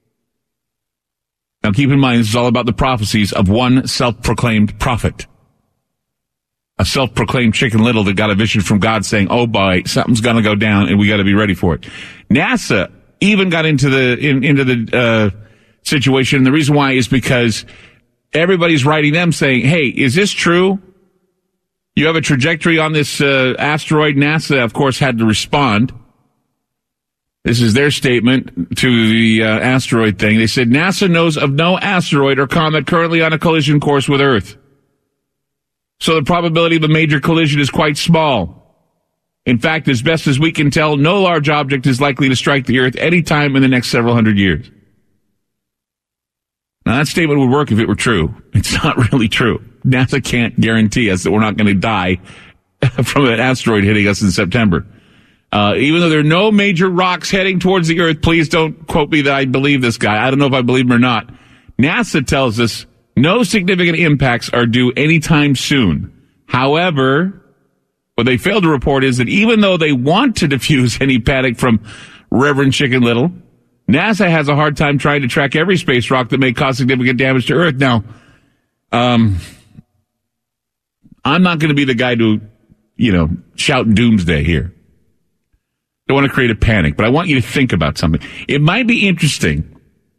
Now keep in mind, this is all about the prophecies of one self-proclaimed prophet. A self-proclaimed Chicken Little that got a vision from God saying, oh boy, something's gonna go down and we gotta be ready for it. NASA even got into the, in, into the, uh, situation. And the reason why is because everybody's writing them saying, hey, is this true? You have a trajectory on this, uh, asteroid. NASA, of course, had to respond. This is their statement to the, uh, asteroid thing. They said, NASA knows of no asteroid or comet currently on a collision course with Earth. So the probability of a major collision is quite small. In fact, as best as we can tell, no large object is likely to strike the Earth any time in the next several hundred years. Now, that statement would work if it were true. It's not really true. NASA can't guarantee us that we're not going to die from an asteroid hitting us in September. Uh, even though there are no major rocks heading towards the Earth, please don't quote me that I believe this guy. I don't know if I believe him or not. NASA tells us no significant impacts are due anytime soon. However, what they failed to report is that even though they want to diffuse any panic from Reverend Chicken Little, NASA has a hard time trying to track every space rock that may cause significant damage to Earth. Now, um, I'm not going to be the guy to, you know, shout doomsday here. I don't want to create a panic, but I want you to think about something. It might be interesting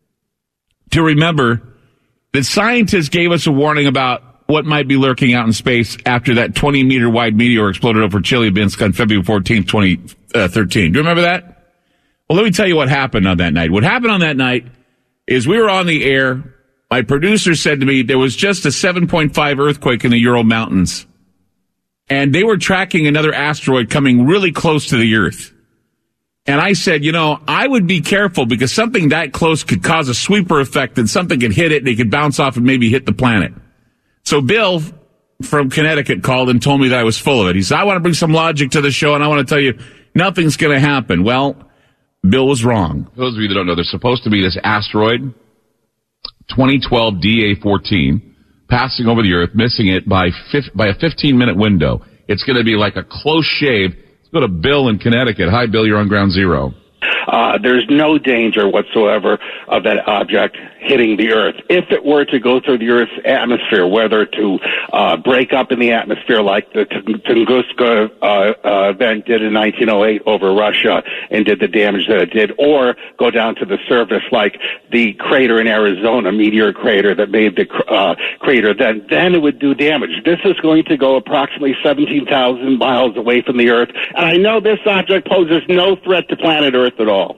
to remember that scientists gave us a warning about what might be lurking out in space after that twenty meter wide meteor exploded over Chelyabinsk on February fourteenth, twenty thirteen. Do you remember that? Well, let me tell you what happened on that night. What happened on that night is we were on the air. My producer said to me there was just a seven point five earthquake in the Ural Mountains. And they were tracking another asteroid coming really close to the Earth. And I said, you know, I would be careful because something that close could cause a sweeper effect and something could hit it and it could bounce off and maybe hit the planet. So Bill from Connecticut called and told me that I was full of it. He said, I want to bring some logic to the show and I want to tell you nothing's going to happen. Well, Bill was wrong.
For those of you that don't know, there's supposed to be this asteroid, twenty twelve D A fourteen, passing over the Earth, missing it by fif- by a fifteen minute window. It's going to be like a close shave. Let's go to Bill in Connecticut. Hi, Bill. You're on Ground Zero.
Uh, there's no danger whatsoever of that object hitting the Earth. If it were to go through the Earth's atmosphere, whether to uh, break up in the atmosphere like the Tunguska uh, uh, event did in nineteen oh eight over Russia and did the damage that it did, or go down to the surface like the crater in Arizona, meteor crater that made the uh, crater, then, then it would do damage. This is going to go approximately seventeen thousand miles away from the Earth, and I know this object poses no threat to planet Earth at all.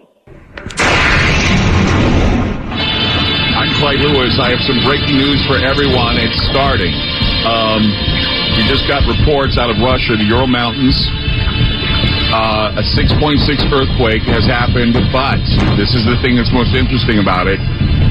I'm Clyde Lewis. I have some breaking news for everyone. It's starting. Um, we just got reports out of Russia, the Ural Mountains. Uh, a six point six earthquake has happened, but this is the thing that's most interesting about it.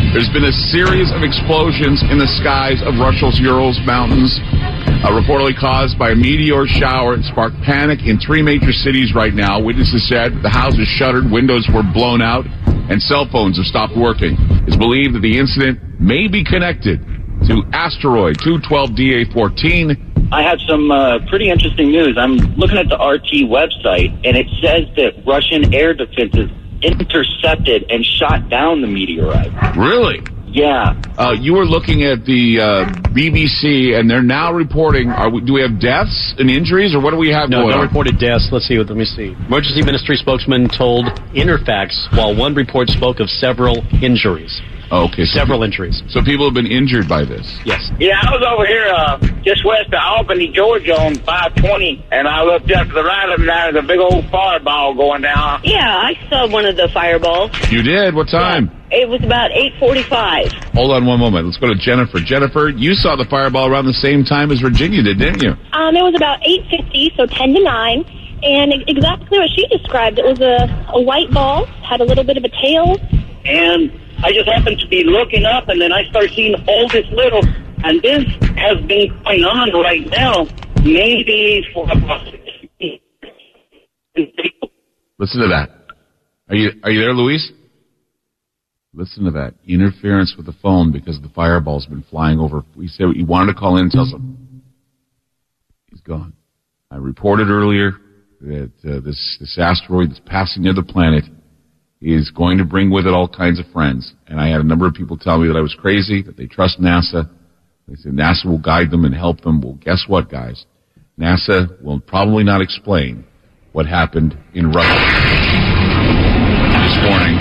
There's been a series of explosions in the skies of Russia's Urals mountains, uh, reportedly caused by a meteor shower. It sparked panic in three major cities right now. Witnesses said the houses shuttered, windows were blown out, and cell phones have stopped working. It's believed that the incident may be connected to asteroid two twelve D A fourteen.
I have some uh, pretty interesting news. I'm looking at the R T website, and it says that Russian air defenses intercepted and shot down the meteorite.
Really?
Yeah.
Uh, you were looking at the uh, B B C, and they're now reporting. Are we, do we have deaths and injuries, or what do we have
no,
going
no
on?
No reported deaths. Let's see. Let me see. Emergency Ministry spokesman told Interfax, while one report spoke of several injuries.
Okay. So
several
pe-
injuries.
So people have been injured by this?
Yes.
Yeah, I was over here uh, just west of Albany, Georgia on five twenty, and I looked up to the right of me, and there's a big old fireball going down.
Yeah, I saw one of the fireballs.
You did? What time?
Yeah, it was about eight forty-five.
Hold on one moment. Let's go to Jennifer. Jennifer, you saw the fireball around the same time as Virginia did, didn't you?
Um, it was about eight fifty, so ten to nine. And exactly what she described. It was a, a white ball, had a little bit of a tail.
And I just happened to be looking up, and then I start seeing all this little, and this has been going on right now, maybe for about sixteen.
Listen to that. Are you are you there, Luis? Listen to that. Interference with the phone because the fireball's been flying over. We said you wanted to call in and tell him. He's gone. I reported earlier that uh, this, this asteroid that's passing near the planet is going to bring with it all kinds of friends. And I had a number of people tell me that I was crazy, that they trust NASA. They said NASA will guide them and help them. Well, guess what, guys? NASA will probably not explain what happened in Russia this morning.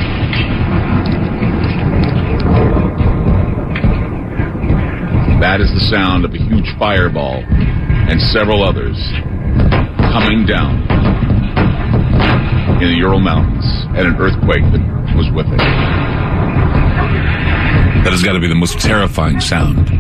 That is the sound of a huge fireball and several others coming down in the Ural Mountains and an earthquake that was with it.
That has got to be the most terrifying sound.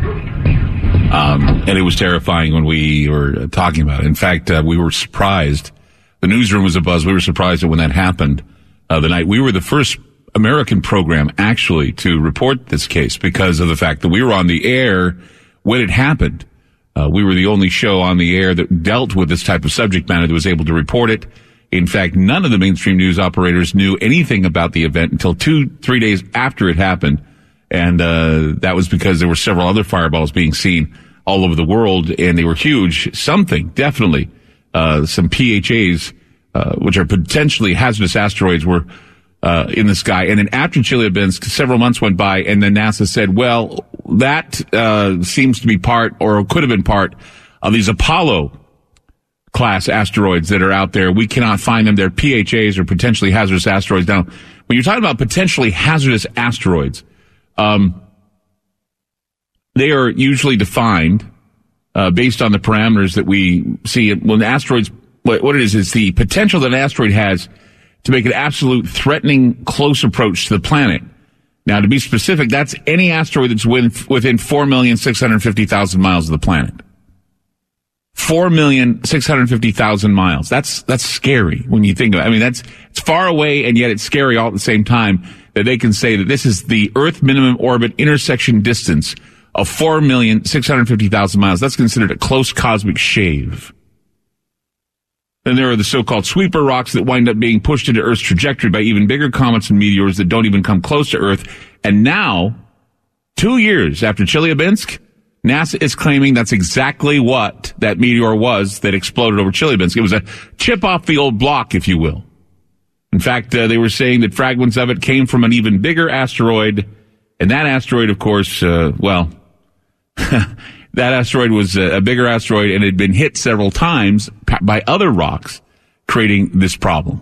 Um, and it was terrifying when we were talking about it. In fact, uh, we were surprised. The newsroom was abuzz. We were surprised that when that happened uh, the night. We were the first American program, actually, to report this case because of the fact that we were on the air when it happened. Uh, we were the only show on the air that dealt with this type of subject matter that was able to report it. In fact, none of the mainstream news operators knew anything about the event until two, three days after it happened. And uh that was because there were several other fireballs being seen all over the world, and they were huge. Something, definitely, uh some P H As, uh which are potentially hazardous asteroids, were uh in the sky. And then after Chelyabinsk, several months went by, and then NASA said, well, that uh seems to be part, or could have been part, of these Apollo class asteroids that are out there. We cannot find them. They're P H As, or potentially hazardous asteroids. Now, when you're talking about potentially hazardous asteroids, um, they are usually defined uh, based on the parameters that we see. When asteroids, what, what it is, is the potential that an asteroid has to make an absolute threatening close approach to the planet. Now, to be specific, that's any asteroid that's within, within four million six hundred fifty thousand miles of the planet. four million six hundred fifty thousand miles. That's, that's scary when you think of it. I mean, that's, it's far away, and yet it's scary all at the same time that they can say that this is the Earth minimum orbit intersection distance of four million six hundred fifty thousand miles. That's considered a close cosmic shave. Then there are the so-called sweeper rocks that wind up being pushed into Earth's trajectory by even bigger comets and meteors that don't even come close to Earth. And now, two years after Chelyabinsk, NASA is claiming that's exactly what that meteor was that exploded over Chelyabinsk. It was a chip off the old block, if you will. In fact, uh, they were saying that fragments of it came from an even bigger asteroid. And that asteroid, of course, uh, well, that asteroid was a, a bigger asteroid, and it had been hit several times by other rocks, creating this problem.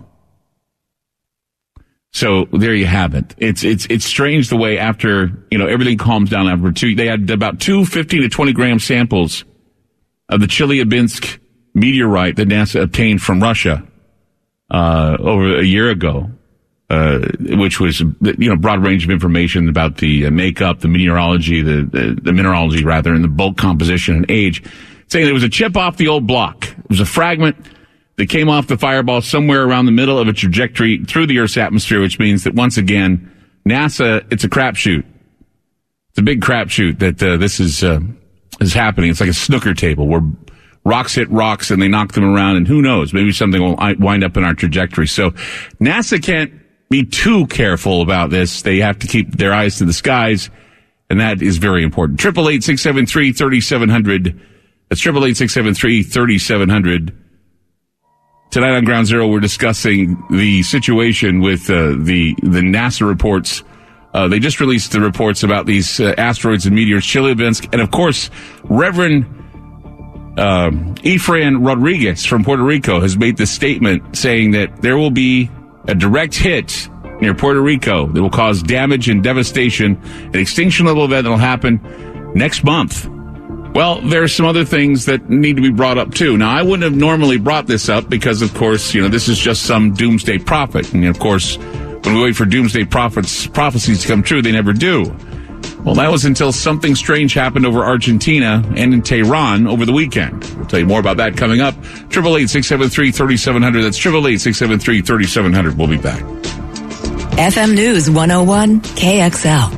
So there you have it. It's, it's, it's strange the way after, you know, everything calms down after two, they had about two fifteen to twenty gram samples of the Chelyabinsk meteorite that NASA obtained from Russia, uh, over a year ago, uh, which was, you know, broad range of information about the uh, makeup, the meteorology, the, the, the mineralogy rather, and the bulk composition and age, saying there was a chip off the old block. It was a fragment that came off the fireball somewhere around the middle of a trajectory through the Earth's atmosphere, which means that once again, NASA, it's a crapshoot.
It's a big crapshoot that uh, this is uh, is happening. It's like a snooker table where rocks hit rocks and they knock them around, and who knows, maybe something will wind up in our trajectory. So NASA can't be too careful about this. They have to keep their eyes to the skies, and that is very important. Triple eight six seven three thirty seven hundred. That's triple eight six seven three thirty seven hundred. Tonight on Ground Zero, we're discussing the situation with uh, the the NASA reports. Uh, they just released the reports about these uh, asteroids and meteors, Chelyabinsk, and of course, Reverend uh, Efrain Rodriguez from Puerto Rico has made this statement saying that there will be a direct hit near Puerto Rico that will cause damage and devastation, an extinction level event that will happen next month. Well, there are some other things that need to be brought up too. Now, I wouldn't have normally brought this up because, of course, you know, this is just some doomsday prophet. And, of course, when we wait for doomsday prophets, prophecies to come true, they never do. Well, that was until something strange happened over Argentina and in Tehran over the weekend. We'll tell you more about that coming up. triple eight six seven three thirty seven hundred. That's triple eight six seven three thirty seven hundred. We'll be back.
F M News one oh one K X L.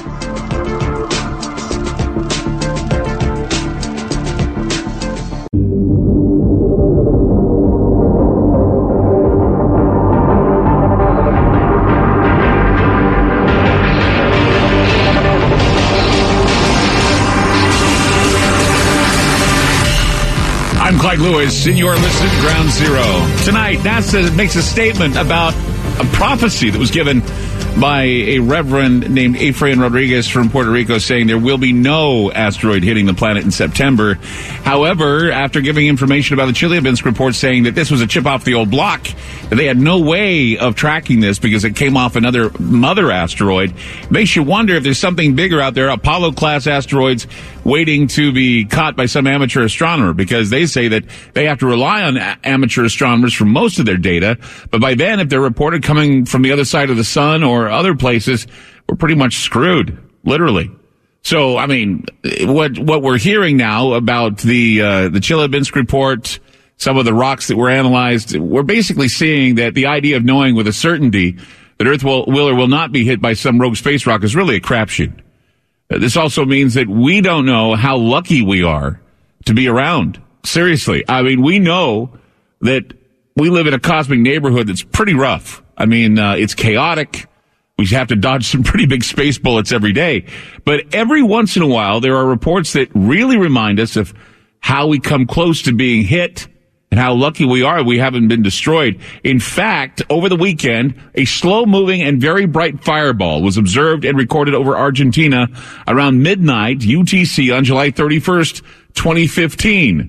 I'm Clyde Lewis, and you're listening to Ground Zero. Tonight, NASA makes a statement about a prophecy that was given by a reverend named Efrain Rodriguez from Puerto Rico saying there will be no asteroid hitting the planet in September. However, after giving information about the Chelyabinsk report saying that this was a chip off the old block, that they had no way of tracking this because it came off another mother asteroid, it makes you wonder if there's something bigger out there, Apollo-class asteroids waiting to be caught by some amateur astronomer, because they say that they have to rely on a- amateur astronomers for most of their data. But by then, if they're reported coming from the other side of the sun or other places, we're pretty much screwed, literally. So, I mean, what what we're hearing now about the uh, the Chelyabinsk report, some of the rocks that were analyzed, we're basically seeing that the idea of knowing with a certainty that Earth will, will or will not be hit by some rogue space rock is really a crapshoot. Uh, this also means that we don't know how lucky we are to be around. Seriously. I mean, we know that we live in a cosmic neighborhood that's pretty rough. I mean, uh, it's chaotic. We have to dodge some pretty big space bullets every day. But every once in a while, there are reports that really remind us of how we come close to being hit and how lucky we are we haven't been destroyed. In fact, over the weekend, a slow-moving and very bright fireball was observed and recorded over Argentina around midnight U T C on July thirty-first, twenty fifteen.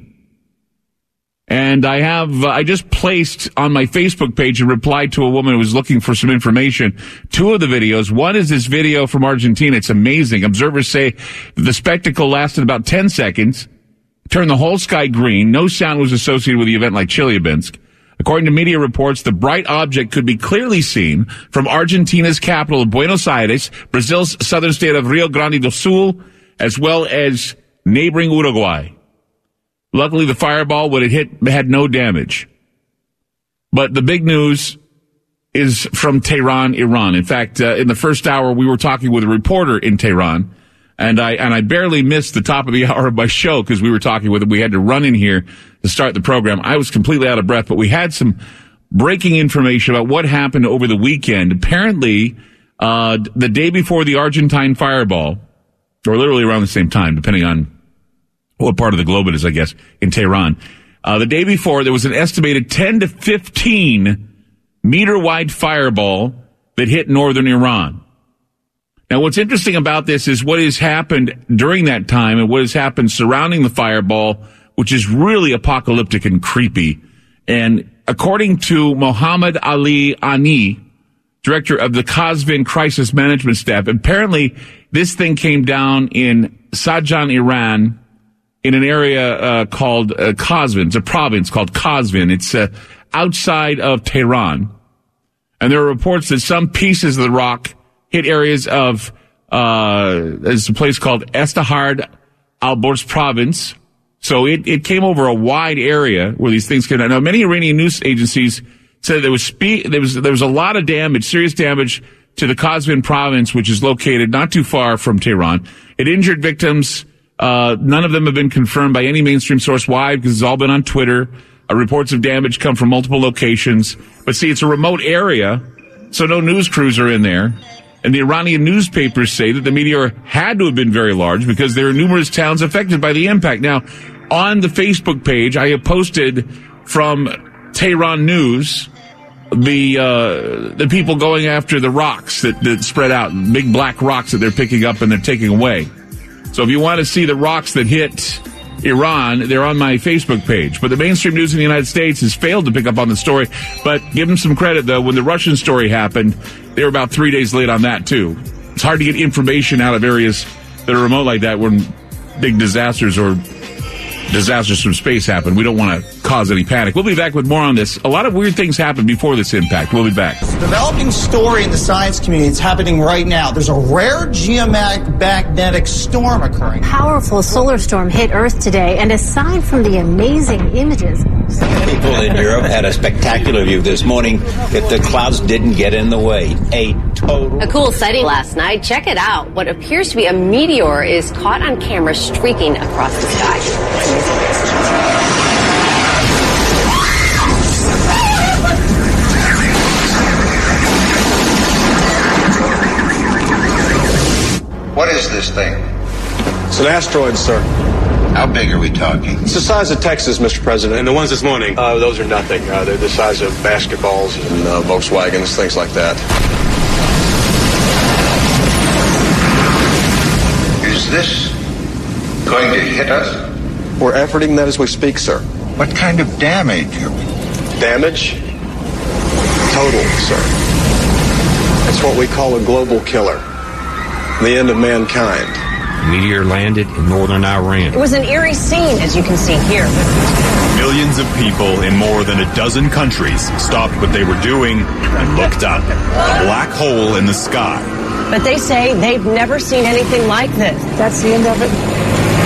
And I have, uh, I just placed on my Facebook page a reply to a woman who was looking for some information. Two of the videos. One is this video from Argentina. It's amazing. Observers say the spectacle lasted about ten seconds, turned the whole sky green. No sound was associated with the event like Chelyabinsk. According to media reports, the bright object could be clearly seen from Argentina's capital of Buenos Aires, Brazil's southern state of Rio Grande do Sul, as well as neighboring Uruguay. Luckily, the fireball, when it hit, had no damage. But the big news is from Tehran, Iran. In fact, uh, in the first hour, we were talking with a reporter in Tehran, and I and I barely missed the top of the hour of my show because we were talking with him. We had to run in here to start the program. I was completely out of breath, but we had some breaking information about what happened over the weekend. Apparently, uh, the day before the Argentine fireball, or literally around the same time, depending on what part of the globe it is, I guess, in Tehran. Uh, the day before, there was an estimated ten to fifteen meter wide fireball that hit northern Iran. Now, what's interesting about this is what has happened during that time and what has happened surrounding the fireball, which is really apocalyptic and creepy. And according to Mohammed Ali Ani, director of the Qazvin Crisis Management Staff, apparently this thing came down in Sajan, Iran, in an area uh, called uh, Qazvin. It's a province called Qazvin. It's uh, outside of Tehran. And there are reports that some pieces of the rock hit areas of, uh, there's a place called Estahard Alborz province. So it, it came over a wide area where these things came down. Now, many Iranian news agencies said there was spe- there was there was a lot of damage, serious damage to the Qazvin province, which is located not too far from Tehran. It injured victims. Uh, none of them have been confirmed by any mainstream source. Why? Because it's all been on Twitter. Uh, reports of damage come from multiple locations. But see, it's a remote area, so no news crews are in there. And the Iranian newspapers say that the meteor had to have been very large because there are numerous towns affected by the impact. Now, on the Facebook page, I have posted from Tehran News the uh, the people going after the rocks that, that spread out, big black rocks that they're picking up and they're taking away. So if you want to see the rocks that hit Iran, they're on my Facebook page. But the mainstream news in the United States has failed to pick up on the story. But give them some credit, though. When the Russian story happened, they were about three days late on that, too. It's hard to get information out of areas that are remote like that when big disasters or disasters from space happen. We don't want to cause any panic. We'll be back with more on this. A lot of weird things happened before this impact. We'll be back.
Developing story in the science community. It's happening right now. There's a rare geomagnetic storm occurring.
Powerful solar storm hit Earth today, and aside from the amazing images,
people in Europe had a spectacular view this morning if the clouds didn't get in the way. A total.
A cool sighting last night. Check it out. What appears to be a meteor is caught on camera streaking across the sky.
What is this thing?
It's an asteroid, sir.
How big are we talking?
It's the size of Texas, Mister President. And the ones this morning, uh, those are nothing. Uh, they're the size of basketballs and uh, Volkswagens, things like that.
Is this going to hit us?
We're efforting that as we speak, sir.
What kind of damage?
Damage? Total, sir. It's what we call a global killer. The end of mankind.
Meteor landed in northern Iran.
It was an eerie scene, as you can see here.
Millions of people in more than a dozen countries stopped what they were doing and looked up. A black hole in the sky.
But they say they've never seen anything like this. That's the end of it.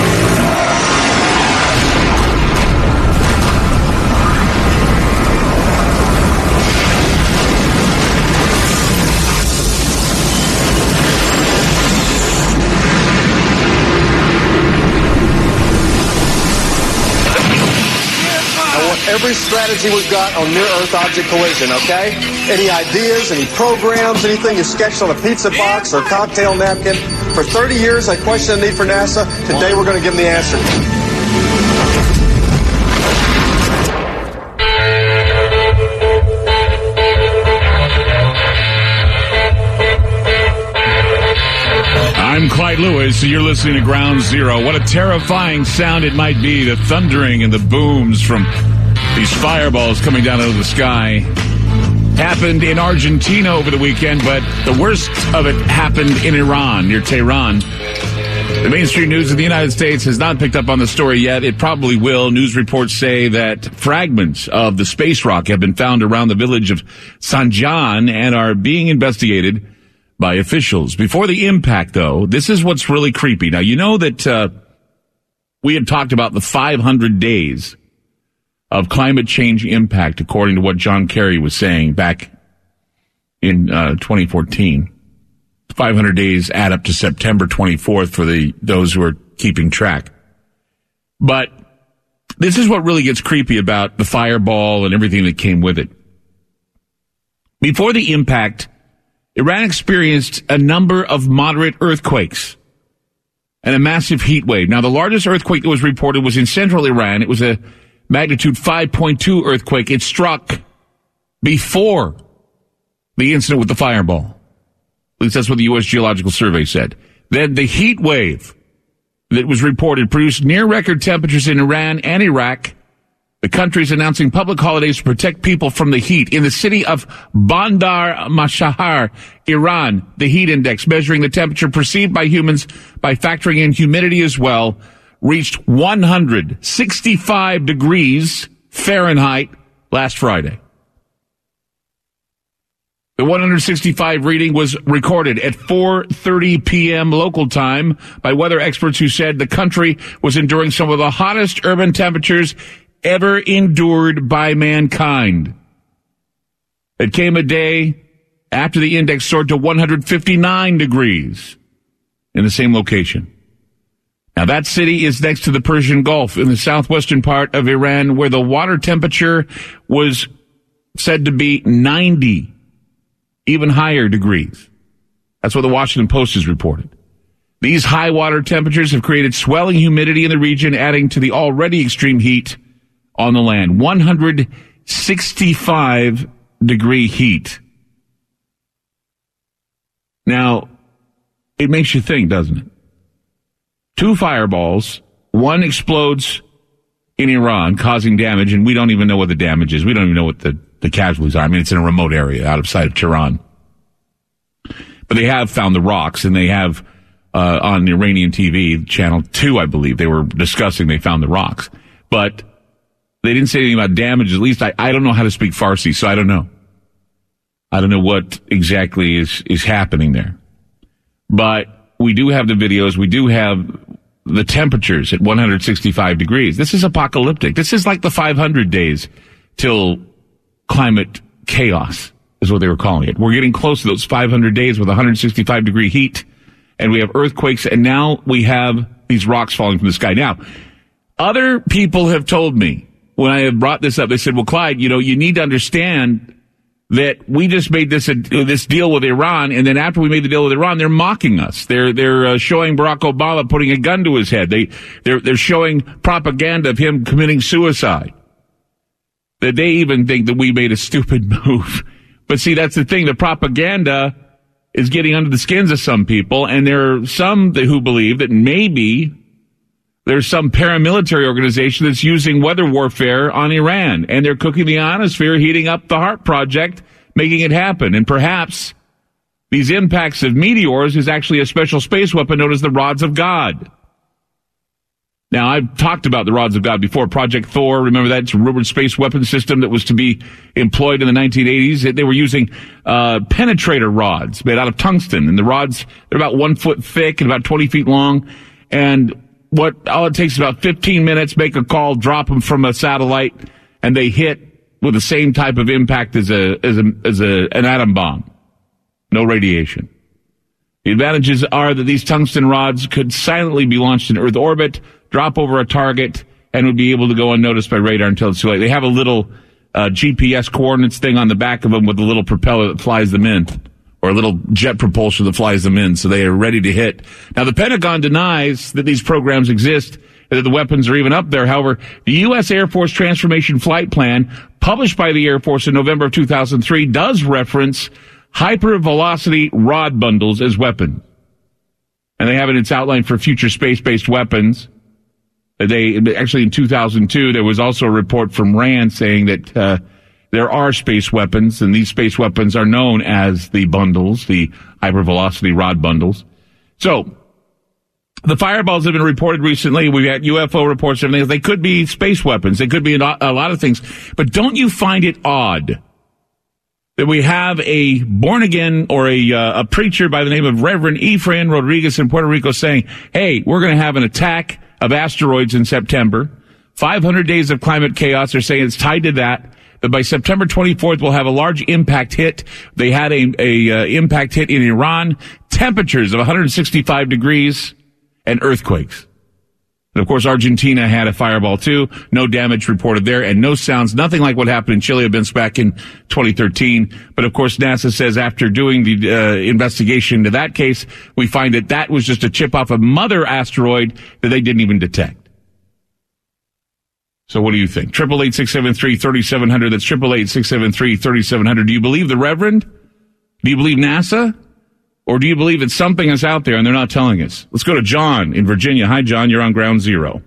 Every strategy we've got on near-Earth object collision, okay? Any ideas, any programs, anything you sketched on a pizza box or cocktail napkin? For thirty years, I questioned the need for NASA. Today, we're going to give them the answer.
I'm Clyde Lewis. You're listening to Ground Zero. What a terrifying sound it might be, the thundering and the booms from these fireballs coming down out of the sky. Happened in Argentina over the weekend, but the worst of it happened in Iran, near Tehran. The mainstream news of the United States has not picked up on the story yet. It probably will. News reports say that fragments of the space rock have been found around the village of Sanjan and are being investigated by officials. Before the impact, though, this is what's really creepy. Now, you know that uh, we had talked about the five hundred days of climate change impact, according to what John Kerry was saying back in uh, twenty fourteen. five hundred days add up to September twenty-fourth for the those who are keeping track. But this is what really gets creepy about the fireball and everything that came with it. Before the impact, Iran experienced a number of moderate earthquakes and a massive heat wave. Now, the largest earthquake that was reported was in central Iran. It was a magnitude five point two earthquake. It struck before the incident with the fireball. At least that's what the U S Geological Survey said. Then the heat wave that was reported produced near record temperatures in Iran and Iraq. The countries announcing public holidays to protect people from the heat. In the city of Bandar Mashahar, Iran, the heat index, measuring the temperature perceived by humans by factoring in humidity as well, reached one hundred sixty-five degrees Fahrenheit last Friday. The one hundred sixty-five reading was recorded at four thirty p.m. local time by weather experts who said the country was enduring some of the hottest urban temperatures ever endured by mankind. It came a day after the index soared to one hundred fifty-nine degrees in the same location. Now, that city is next to the Persian Gulf in the southwestern part of Iran, where the water temperature was said to be ninety, even higher degrees. That's what the Washington Post has reported. These high water temperatures have created swelling humidity in the region, adding to the already extreme heat on the land. one hundred sixty-five degree heat. Now, it makes you think, doesn't it? Two fireballs, one explodes in Iran, causing damage, and we don't even know what the damage is. We don't even know what the, the casualties are. I mean, it's in a remote area out of sight of Tehran. But they have found the rocks, and they have, uh, on Iranian T V, Channel two, I believe, they were discussing they found the rocks. But they didn't say anything about damage. At least I, I don't know how to speak Farsi, so I don't know. I don't know what exactly is, is happening there. But we do have the videos. We do have the temperatures at one hundred sixty-five degrees. This is apocalyptic. This is like the five hundred days till climate chaos is what they were calling it. We're getting close to those five hundred days with one hundred sixty-five degree heat, and we have earthquakes, and now we have these rocks falling from the sky. Now, other people have told me when I have brought this up, they said, well, Clyde, you know, you need to understand that we just made this uh, this deal with Iran, and then after we made the deal with Iran, they're mocking us. They're they're uh, showing Barack Obama putting a gun to his head. They they're they're showing propaganda of him committing suicide. That they even think that we made a stupid move. But see, that's the thing. The propaganda is getting under the skins of some people, and there are some who believe that maybe there's some paramilitary organization that's using weather warfare on Iran, and they're cooking the ionosphere, heating up the HAARP project, making it happen. And perhaps these impacts of meteors is actually a special space weapon known as the Rods of God. Now, I've talked about the Rods of God before. Project Thor, remember that? It's a rumored space weapon system that was to be employed in the nineteen eighties. They were using uh penetrator rods made out of tungsten, and the rods, they're about one foot thick and about twenty feet long, and What all it takes is about fifteen minutes, make a call, drop them from a satellite, and they hit with the same type of impact as a as a as a an atom bomb. No radiation. The advantages are that these tungsten rods could silently be launched in Earth orbit, drop over a target, and would be able to go unnoticed by radar until it's too late. They have a little uh, G P S coordinates thing on the back of them with a little propeller that flies them in, or a little jet propulsion that flies them in, so they are ready to hit. Now, the Pentagon denies that these programs exist and that the weapons are even up there. However, the U S Air Force Transformation Flight Plan, published by the Air Force in November of two thousand three, does reference hypervelocity rod bundles as weapons. And they have it in its outline for future space-based weapons. They actually, in two thousand two, there was also a report from RAND saying that uh there are space weapons, and these space weapons are known as the bundles, the hypervelocity rod bundles. So, the fireballs have been reported recently. We've got U F O reports and everything. They could be space weapons. They could be a lot of things. But don't you find it odd that we have a born-again or a, uh, a preacher by the name of Reverend Efrain Rodriguez in Puerto Rico saying, hey, we're going to have an attack of asteroids in September. five hundred days of climate chaos. They're saying it's tied to that. That by September twenty-fourth, we'll have a large impact hit. They had a, a uh, impact hit in Iran, temperatures of one hundred sixty-five degrees, and earthquakes. And of course, Argentina had a fireball too. No damage reported there, and no sounds, nothing like what happened in Chelyabinsk back in twenty thirteen. But of course, NASA says after doing the uh, investigation into that case, we find that that was just a chip off a mother asteroid that they didn't even detect. So what do you think? Triple eight six seven three thirty seven hundred. That's triple eight six seven three thirty seven hundred. Do you believe the Reverend? Do you believe NASA? Or do you believe that something is out there and they're not telling us? Let's go to John in Virginia. Hi, John. You're on Ground Zero.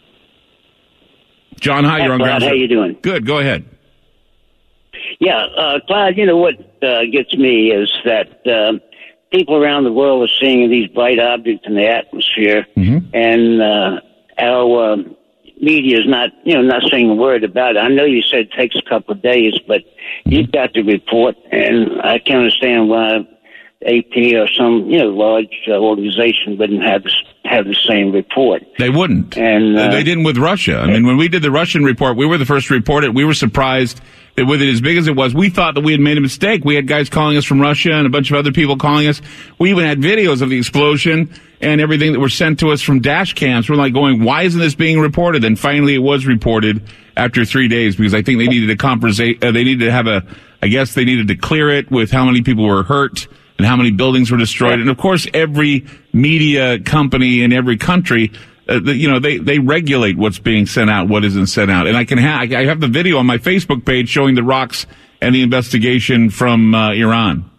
John, hi.
Hi,
you're on
Clyde,
Ground Zero.
how you doing?
Good. Go ahead.
Yeah, uh, Clyde, you know what uh, gets me is that uh, people around the world are seeing these bright objects in the atmosphere,
mm-hmm.
and uh, our uh, media is not, you know, not saying a word about it. I know you said it takes a couple of days, but mm-hmm. you've got to report, and I can understand why A P or some, you know, large uh, organization wouldn't have have the same report.
They wouldn't.
And uh,
they didn't with Russia. I mean, when we did the Russian report, we were the first to report it. We were surprised that with it as big as it was, we thought that we had made a mistake. We had guys calling us from Russia and a bunch of other people calling us. We even had videos of the explosion and everything that were sent to us from dash cams. We're like going, why isn't this being reported? And finally it was reported after three days because I think they needed a conversation. Uh, they needed to have a, I guess they needed to clear it with how many people were hurt and how many buildings were destroyed. And of course, every media company in every country, uh, the, you know, they, they regulate what's being sent out, what isn't sent out. And I can ha- I have the video on my Facebook page showing the rocks and the investigation from uh, Iran.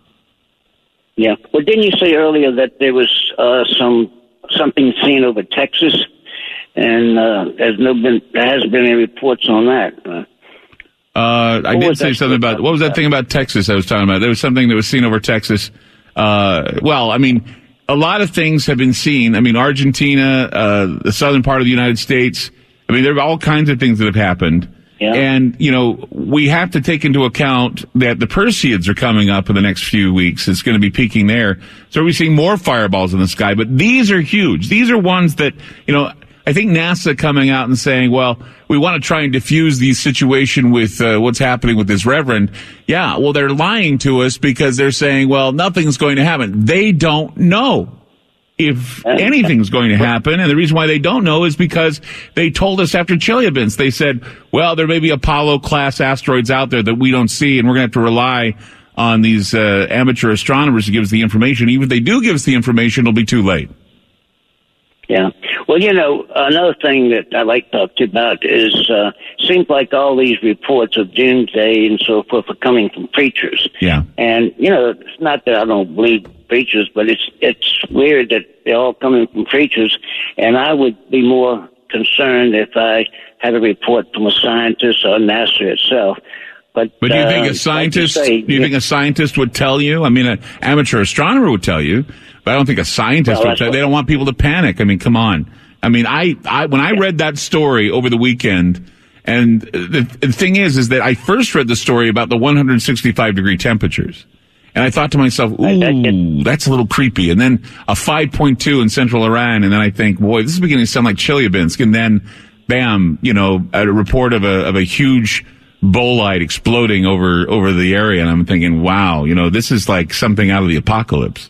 Yeah. Well, didn't you say earlier that there was uh, some something seen over Texas, and uh, there's no been there hasn't been any reports on that. Uh,
uh, I did say something about what was that thing about Texas I was talking about? There was something that was seen over Texas. Uh, well, I mean, a lot of things have been seen. I mean, Argentina, uh, the southern part of the United States. I mean, there are all kinds of things that have happened.
Yeah.
And, you know, we have to take into account that the Perseids are coming up in the next few weeks. It's going to be peaking there. So we're seeing more fireballs in the sky. But these are huge. These are ones that, you know, I think NASA coming out and saying, well, we want to try and diffuse the situation with uh, what's happening with this reverend. Yeah, well, they're lying to us because they're saying, well, nothing's going to happen. They don't know if anything's going to happen. And the reason why they don't know is because they told us after Chelyabinsk. They said, well, there may be Apollo-class asteroids out there that we don't see, and we're going to have to rely on these uh, amateur astronomers to give us the information. Even if they do give us the information, it'll be too late.
Yeah. Well, you know, another thing that I like to talk to you about is, uh, seems like all these reports of doomsday and so forth are coming from preachers.
Yeah.
And, you know, it's not that I don't believe preachers, but it's, it's weird that they're all coming from preachers. And I would be more concerned if I had a report from a scientist or NASA itself. But,
but do you
uh,
think a scientist,
like you say,
do you
yeah.
think a scientist would tell you? I mean, an amateur astronomer would tell you, but I don't think a scientist
well,
would tell you.
what,
They don't want people to panic. I mean, come on. I mean, I, I, when I read that story over the weekend, and the, the thing is, is that I first read the story about the one hundred sixty-five degree temperatures. And I thought to myself, ooh, that's a little creepy. And then a five point two in central Iran. And then I think, boy, this is beginning to sound like Chelyabinsk. And then, bam, you know, a report of a, of a huge bolide exploding over, over the area. And I'm thinking, wow, you know, this is like something out of the apocalypse.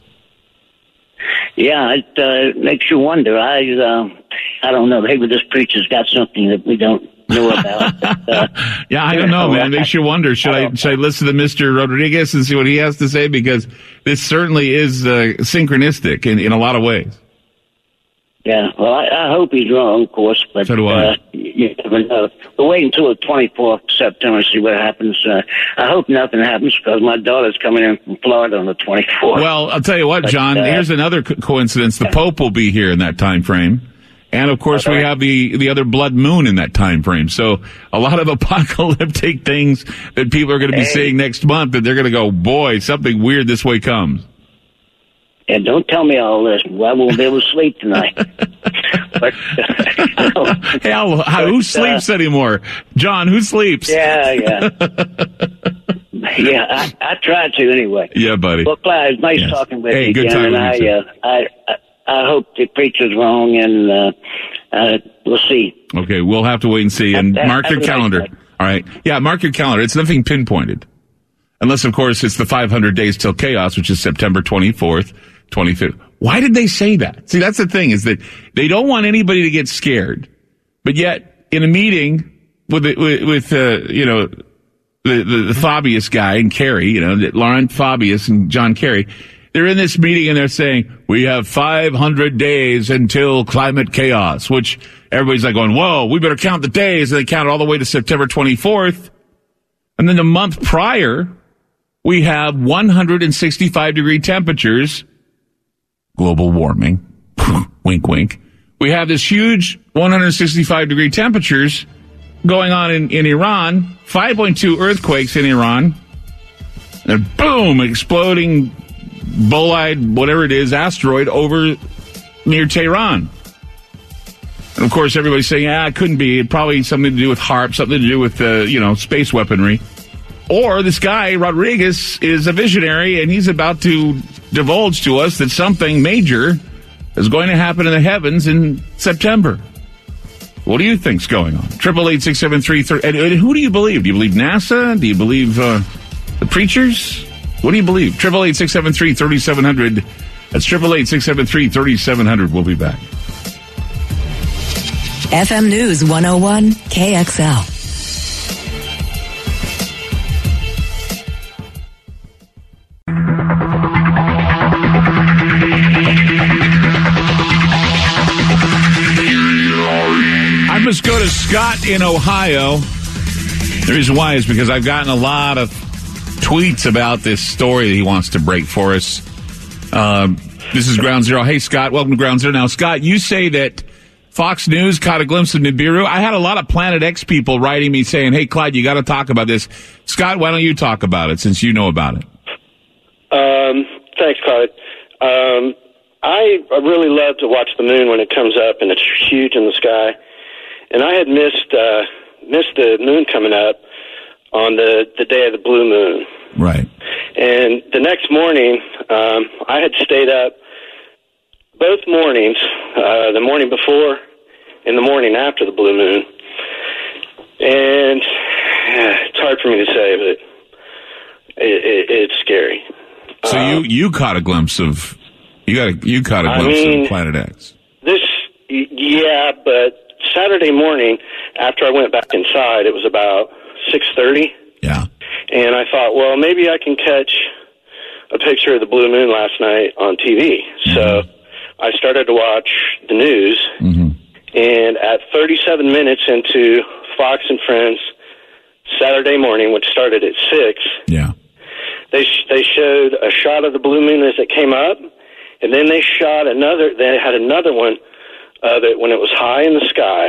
Yeah, it uh, makes you wonder. I, uh, I don't know. Maybe this preacher's got something that we don't know about. But, uh,
yeah, I don't know, man. It makes you wonder. Should I, I should I listen to Mister Rodriguez and see what he has to say? Because this certainly is uh, synchronistic in, in a lot of ways.
Yeah, well, I, I hope he's wrong, of course, but
so do I.
Uh, you never know. We'll wait until the twenty-fourth of September and see what happens. Uh, I hope nothing happens because my daughter's coming in from Florida on the twenty-fourth.
Well, I'll tell you what,
but,
John,
uh,
here's another co- coincidence. The Pope will be here in that time frame. And, of course, we have the, the other blood moon in that time frame. So a lot of apocalyptic things that people are going to be hey. seeing next month that they're going to go, boy, something weird this way comes.
And don't tell me all this. I won't be able to sleep tonight. but, uh, no.
Hell, but, who sleeps uh, anymore? John, who sleeps?
Yeah, yeah. yeah, I, I try to anyway.
Yeah, buddy.
Well, Clyde, it's nice
yes.
talking with
hey,
you
good
again.
Time
and I,
you,
uh, I, I, I hope the preacher's wrong, and uh, uh, we'll see.
Okay, we'll have to wait and see. And
have,
mark
have
your calendar. Nice All right. Yeah, mark your calendar. It's nothing pinpointed. Unless, of course, it's the five hundred days till chaos, which is September twenty-fourth, twenty-fifth. Why did they say that? See, that's the thing, is that they don't want anybody to get scared. But yet, in a meeting with, with, with uh, you know, the, the, the Fabius guy and Kerry, you know, Laurent Fabius and John Kerry, they're in this meeting and they're saying, we have five hundred days until climate chaos, which everybody's like going, whoa, we better count the days. And they count it all the way to September twenty-fourth. And then the month prior, we have one hundred sixty-five degree temperatures. Global warming. Wink, wink. We have this huge one hundred sixty-five degree temperatures going on in, in Iran. five point two earthquakes in Iran. And boom, exploding bolide, whatever it is, asteroid over near Tehran. And of course, everybody's saying, ah, it couldn't be. It probably something to do with HAARP, something to do with, uh, you know, space weaponry. or this guy, Rodriguez, is a visionary, and he's about to divulge to us that something major is going to happen in the heavens in September. What do you think's going on? Triple eight six seven three thirty. And, and who do you believe? Do you believe NASA? Do you believe uh, the preachers? What do you believe? Triple eight six seven three thirty seven hundred. That's triple eight six seven three thirty seven hundred. We'll be back.
F M News one oh one K X L.
I must go to Scott in Ohio. The reason why is because I've gotten a lot of tweets about this story that he wants to break for us. Um, this is Ground Zero. Hey, Scott, welcome to Ground Zero. Now, Scott, you say that Fox News caught a glimpse of Nibiru. I had a lot of Planet X people writing me saying, hey, Clyde, you got to talk about this. Scott, why don't you talk about it since you know about it?
Um, thanks, Clyde. Um, I really love to watch the moon when it comes up and it's huge in the sky. And I had missed uh, missed the moon coming up on the, the day of the blue moon.
Right.
And the next morning, um, I had stayed up both mornings, uh, the morning before and the morning after the blue moon. And uh, it's hard for me to say, but it, it, it's scary.
So um, you, you caught a glimpse of you got a, you caught a glimpse I mean, of Planet X.
This, yeah, but Saturday morning after I went back inside, it was about six thirty.
Yeah.
And I thought, well, maybe I can catch a picture of the blue moon last night on T V. Mm-hmm. So I started to watch the news,
mm-hmm.
and at thirty-seven minutes into Fox and Friends Saturday morning, which started at six,
yeah,
they sh- they showed a shot of the blue moon as it came up, and then they shot another. They had another one of it when it was high in the sky,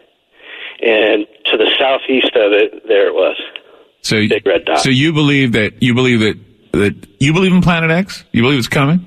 and to the southeast of it, there it was.
So,
big red dot.
So you believe that you believe that that you believe in Planet X? You believe it's coming?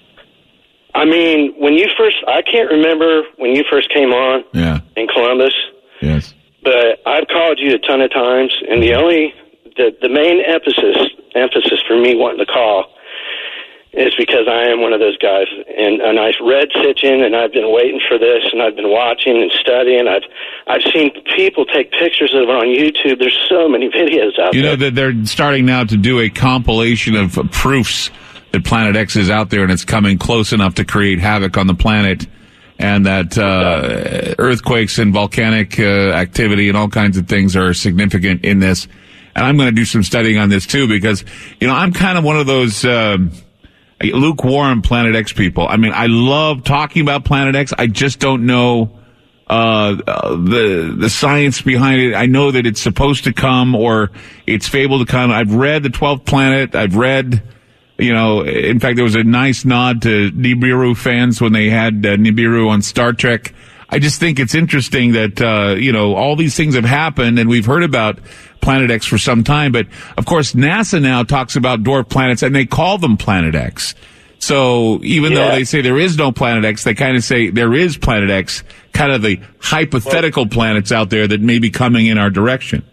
I mean, when you first, I can't remember when you first came on
yeah.
in Columbus.
Yes.
But I've called you a ton of times, and the only, the, the main emphasis, emphasis for me wanting to call is because I am one of those guys. And, and I've read Sitchin, and I've been waiting for this, and I've been watching and studying. I've, I've seen people take pictures of it on YouTube. There's so many videos out
you
there.
You know that they're starting now to do a compilation of proofs that Planet X is out there and it's coming close enough to create havoc on the planet, and that uh, earthquakes and volcanic uh, activity and all kinds of things are significant in this. And I'm going to do some studying on this too, because, you know, I'm kind of one of those uh, lukewarm Planet X people. I mean, I love talking about Planet X. I just don't know uh, the the science behind it. I know that it's supposed to come, or it's fabled to come. I've read The twelfth Planet. I've read... You know, in fact, there was a nice nod to Nibiru fans when they had uh, Nibiru on Star Trek. I just think it's interesting that, uh, you know, all these things have happened, and we've heard about Planet X for some time. But, of course, NASA now talks about dwarf planets, and they call them Planet X. So even yeah. though they say there is no Planet X, they kind of say there is Planet X, kind of the hypothetical well, planets out there that may be coming in our direction.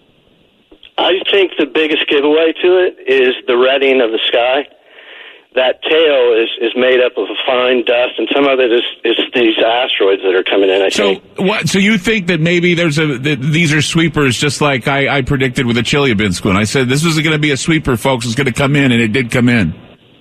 I think the biggest giveaway to it is the redding of the sky. That tail is, is made up of a fine dust, and some of it is, is these asteroids that are coming in, I
so,
think.
What, so you think that maybe there's a that these are sweepers, just like I, I predicted with the Chelyabinsk one. I said this was going to be a sweeper, folks. It's going to come in, and it did come in.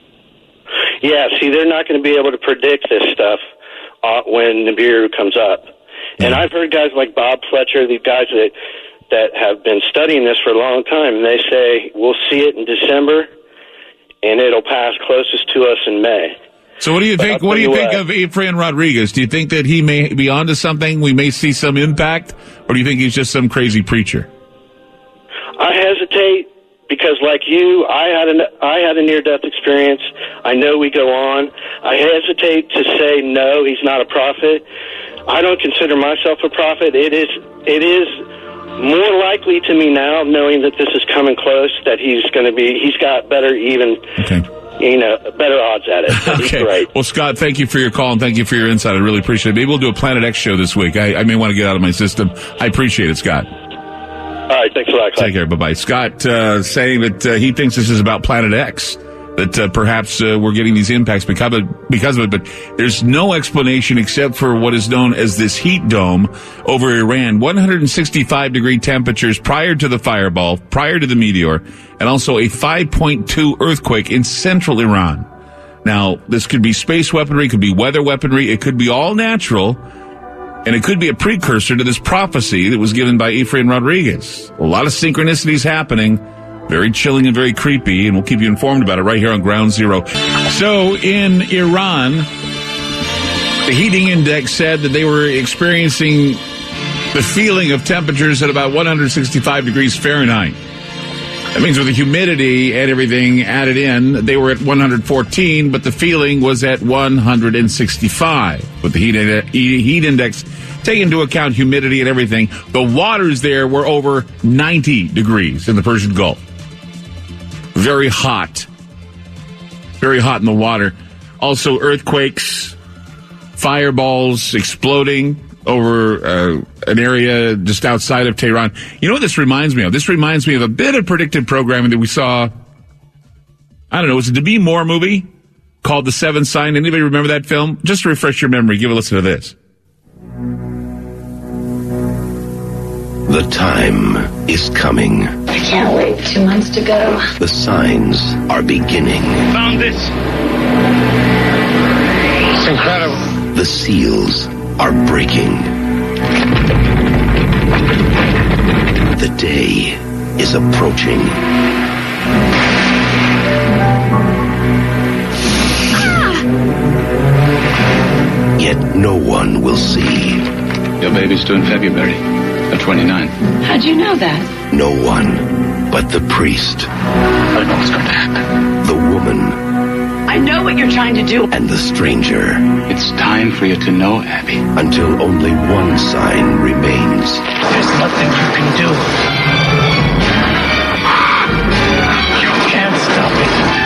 Yeah, see, they're not going to be able to predict this stuff uh, when Nibiru comes up. Yeah. And I've heard guys like Bob Fletcher, these guys that... that have been studying this for a long time, and they say we'll see it in December, and it'll pass closest to us in May.
So what do you
but
think? What do you think of Efrain Rodriguez? Do you think that he may be onto something? We may see some impact, or do you think he's just some crazy preacher?
I hesitate because, like you, I had a I had a near-death experience. I know we go on. I hesitate to say no. He's not a prophet. I don't consider myself a prophet. It is. It is. More likely to me now, knowing that this is coming close, that he's going to be, he's got better even,
okay.
you know, better odds at it.
Okay.
He's great.
Well, Scott, thank you for your call and thank you for your insight. I really appreciate it. Maybe we'll do a Planet X show this week. I, I may want to get out of my system. I appreciate it, Scott.
All right. Thanks a lot, Clay.
Take care. Bye-bye. Scott uh, saying that uh, he thinks this is about Planet X, that uh, perhaps uh, we're getting these impacts because of, because of it, but there's no explanation except for what is known as this heat dome over Iran. one hundred sixty-five degree temperatures prior to the fireball, prior to the meteor, and also a five point two earthquake in central Iran. Now, this could be space weaponry, could be weather weaponry, it could be all natural, and it could be a precursor to this prophecy that was given by Efrain Rodriguez. A lot of synchronicities happening, very chilling and very creepy, and we'll keep you informed about it right here on Ground Zero. So, in Iran, the heating index said that they were experiencing the feeling of temperatures at about one hundred sixty-five degrees Fahrenheit. That means with the humidity and everything added in, they were at one hundred fourteen, but the feeling was at one hundred sixty-five. With the heat, heat index, take into account humidity and everything, the waters there were over ninety degrees in the Persian Gulf. Very hot. Very hot in the water. Also earthquakes, fireballs exploding over uh, an area just outside of Tehran. You know what this reminds me of? This reminds me of a bit of predictive programming that we saw, I don't know, was it a Demi Moore movie called The Seventh Sign? Anybody remember that film? Just to refresh your memory, give a listen to this.
The time is coming.
I can't wait. Two months to go.
The signs are beginning.
Found this. It's incredible.
The seals are breaking. The day is approaching. Ah! Yet no one will see.
Your baby's due in February, at twenty-nine.
How'd you know that?
No one but the priest.
I know what's going to happen.
The woman.
I know what you're trying to do.
And the stranger.
It's time for you to know, Abby.
Until only one sign remains.
There's nothing you can do. You can't stop it.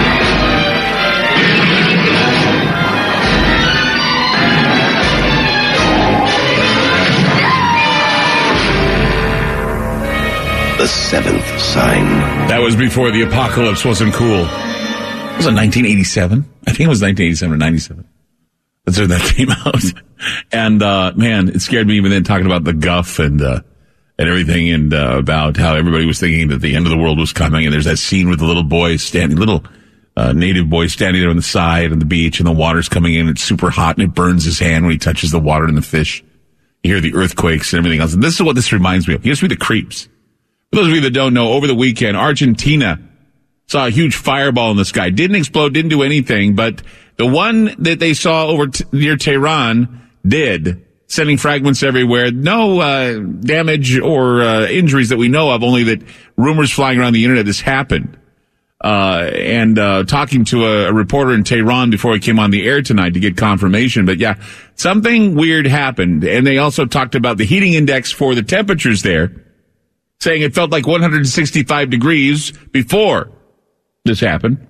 The seventh sign.
That was before the apocalypse wasn't cool. Was it nineteen eighty-seven? I think it was nineteen eighty-seven or ninety-seven. That's when that came out. And, uh, man, it scared me even then talking about the guff and, uh, and everything and, uh, about how everybody was thinking that the end of the world was coming. And there's that scene with the little boy standing, little, uh, native boy standing there on the side on the beach and the water's coming in. It's super hot and it burns his hand when he touches the water and the fish. You hear the earthquakes and everything else. And this is what this reminds me of. It gives me the creeps. For those of you that don't know, over the weekend, Argentina saw a huge fireball in the sky. Didn't explode, didn't do anything, but the one that they saw over t- near Tehran did, sending fragments everywhere. No uh, damage or uh, injuries that we know of, only that rumors flying around the internet this happened. Uh, and uh, talking to a, a reporter in Tehran before he came on the air tonight to get confirmation. But yeah, something weird happened. And they also talked about the heating index for the temperatures there, saying it felt like one hundred sixty-five degrees before this happened.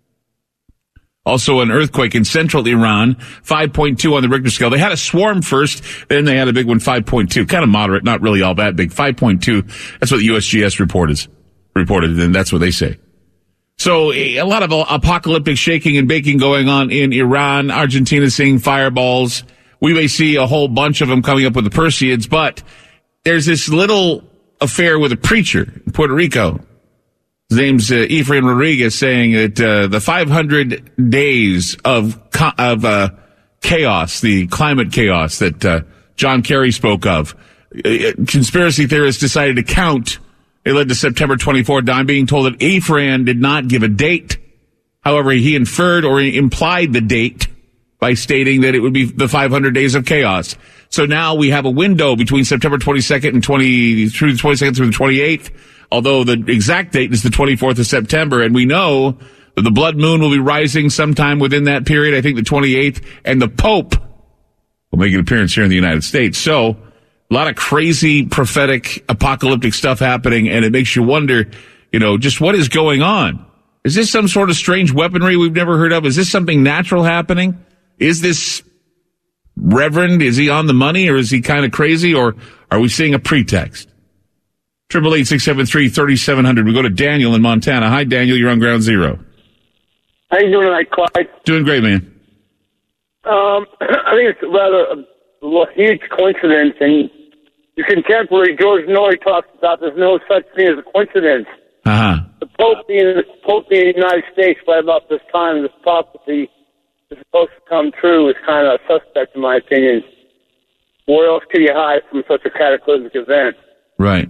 Also an earthquake in central Iran, five point two on the Richter scale. They had a swarm first, then they had a big one, five point two. Kind of moderate, not really all that big. five point two, that's what the U S G S reported, reported, and that's what they say. So a lot of apocalyptic shaking and baking going on in Iran. Argentina seeing fireballs. We may see a whole bunch of them coming up with the Perseids, but there's this little affair with a preacher in Puerto Rico. His name's uh, Efrain Rodriguez, saying that uh, the five hundred days of co- of uh, chaos, the climate chaos that uh, John Kerry spoke of, uh, conspiracy theorists decided to count. It led to September twenty-fourth. I'm being told that Efrain did not give a date. However, he inferred or he implied the date by stating that it would be the five hundred days of chaos. So now we have a window between September twenty-second and twenty through the twenty-second through the twenty-eighth. Although the exact date is the twenty-fourth of September, and we know that the blood moon will be rising sometime within that period, I think the twenty-eighth, and the Pope will make an appearance here in the United States. So, a lot of crazy, prophetic, apocalyptic stuff happening, and it makes you wonder, you know, just what is going on? Is this some sort of strange weaponry we've never heard of? Is this something natural happening? Is this Reverend, is he on the money, or is he kind of crazy, or are we seeing a pretext? Triple eight six seven three thirty seven hundred. We go to Daniel in Montana. Hi, Daniel. You're on Ground Zero.
How you doing tonight, Clyde?
Doing great, man.
Um, I think it's rather a, a huge coincidence, and your contemporary George Norrie talks about there's no such thing as a coincidence.
Uh-huh.
The Pope being the Pope being in the United States right about this time, this prophecy is supposed to come true is kind of suspect in my opinion. Where else could you hide from such a cataclysmic event?
Right.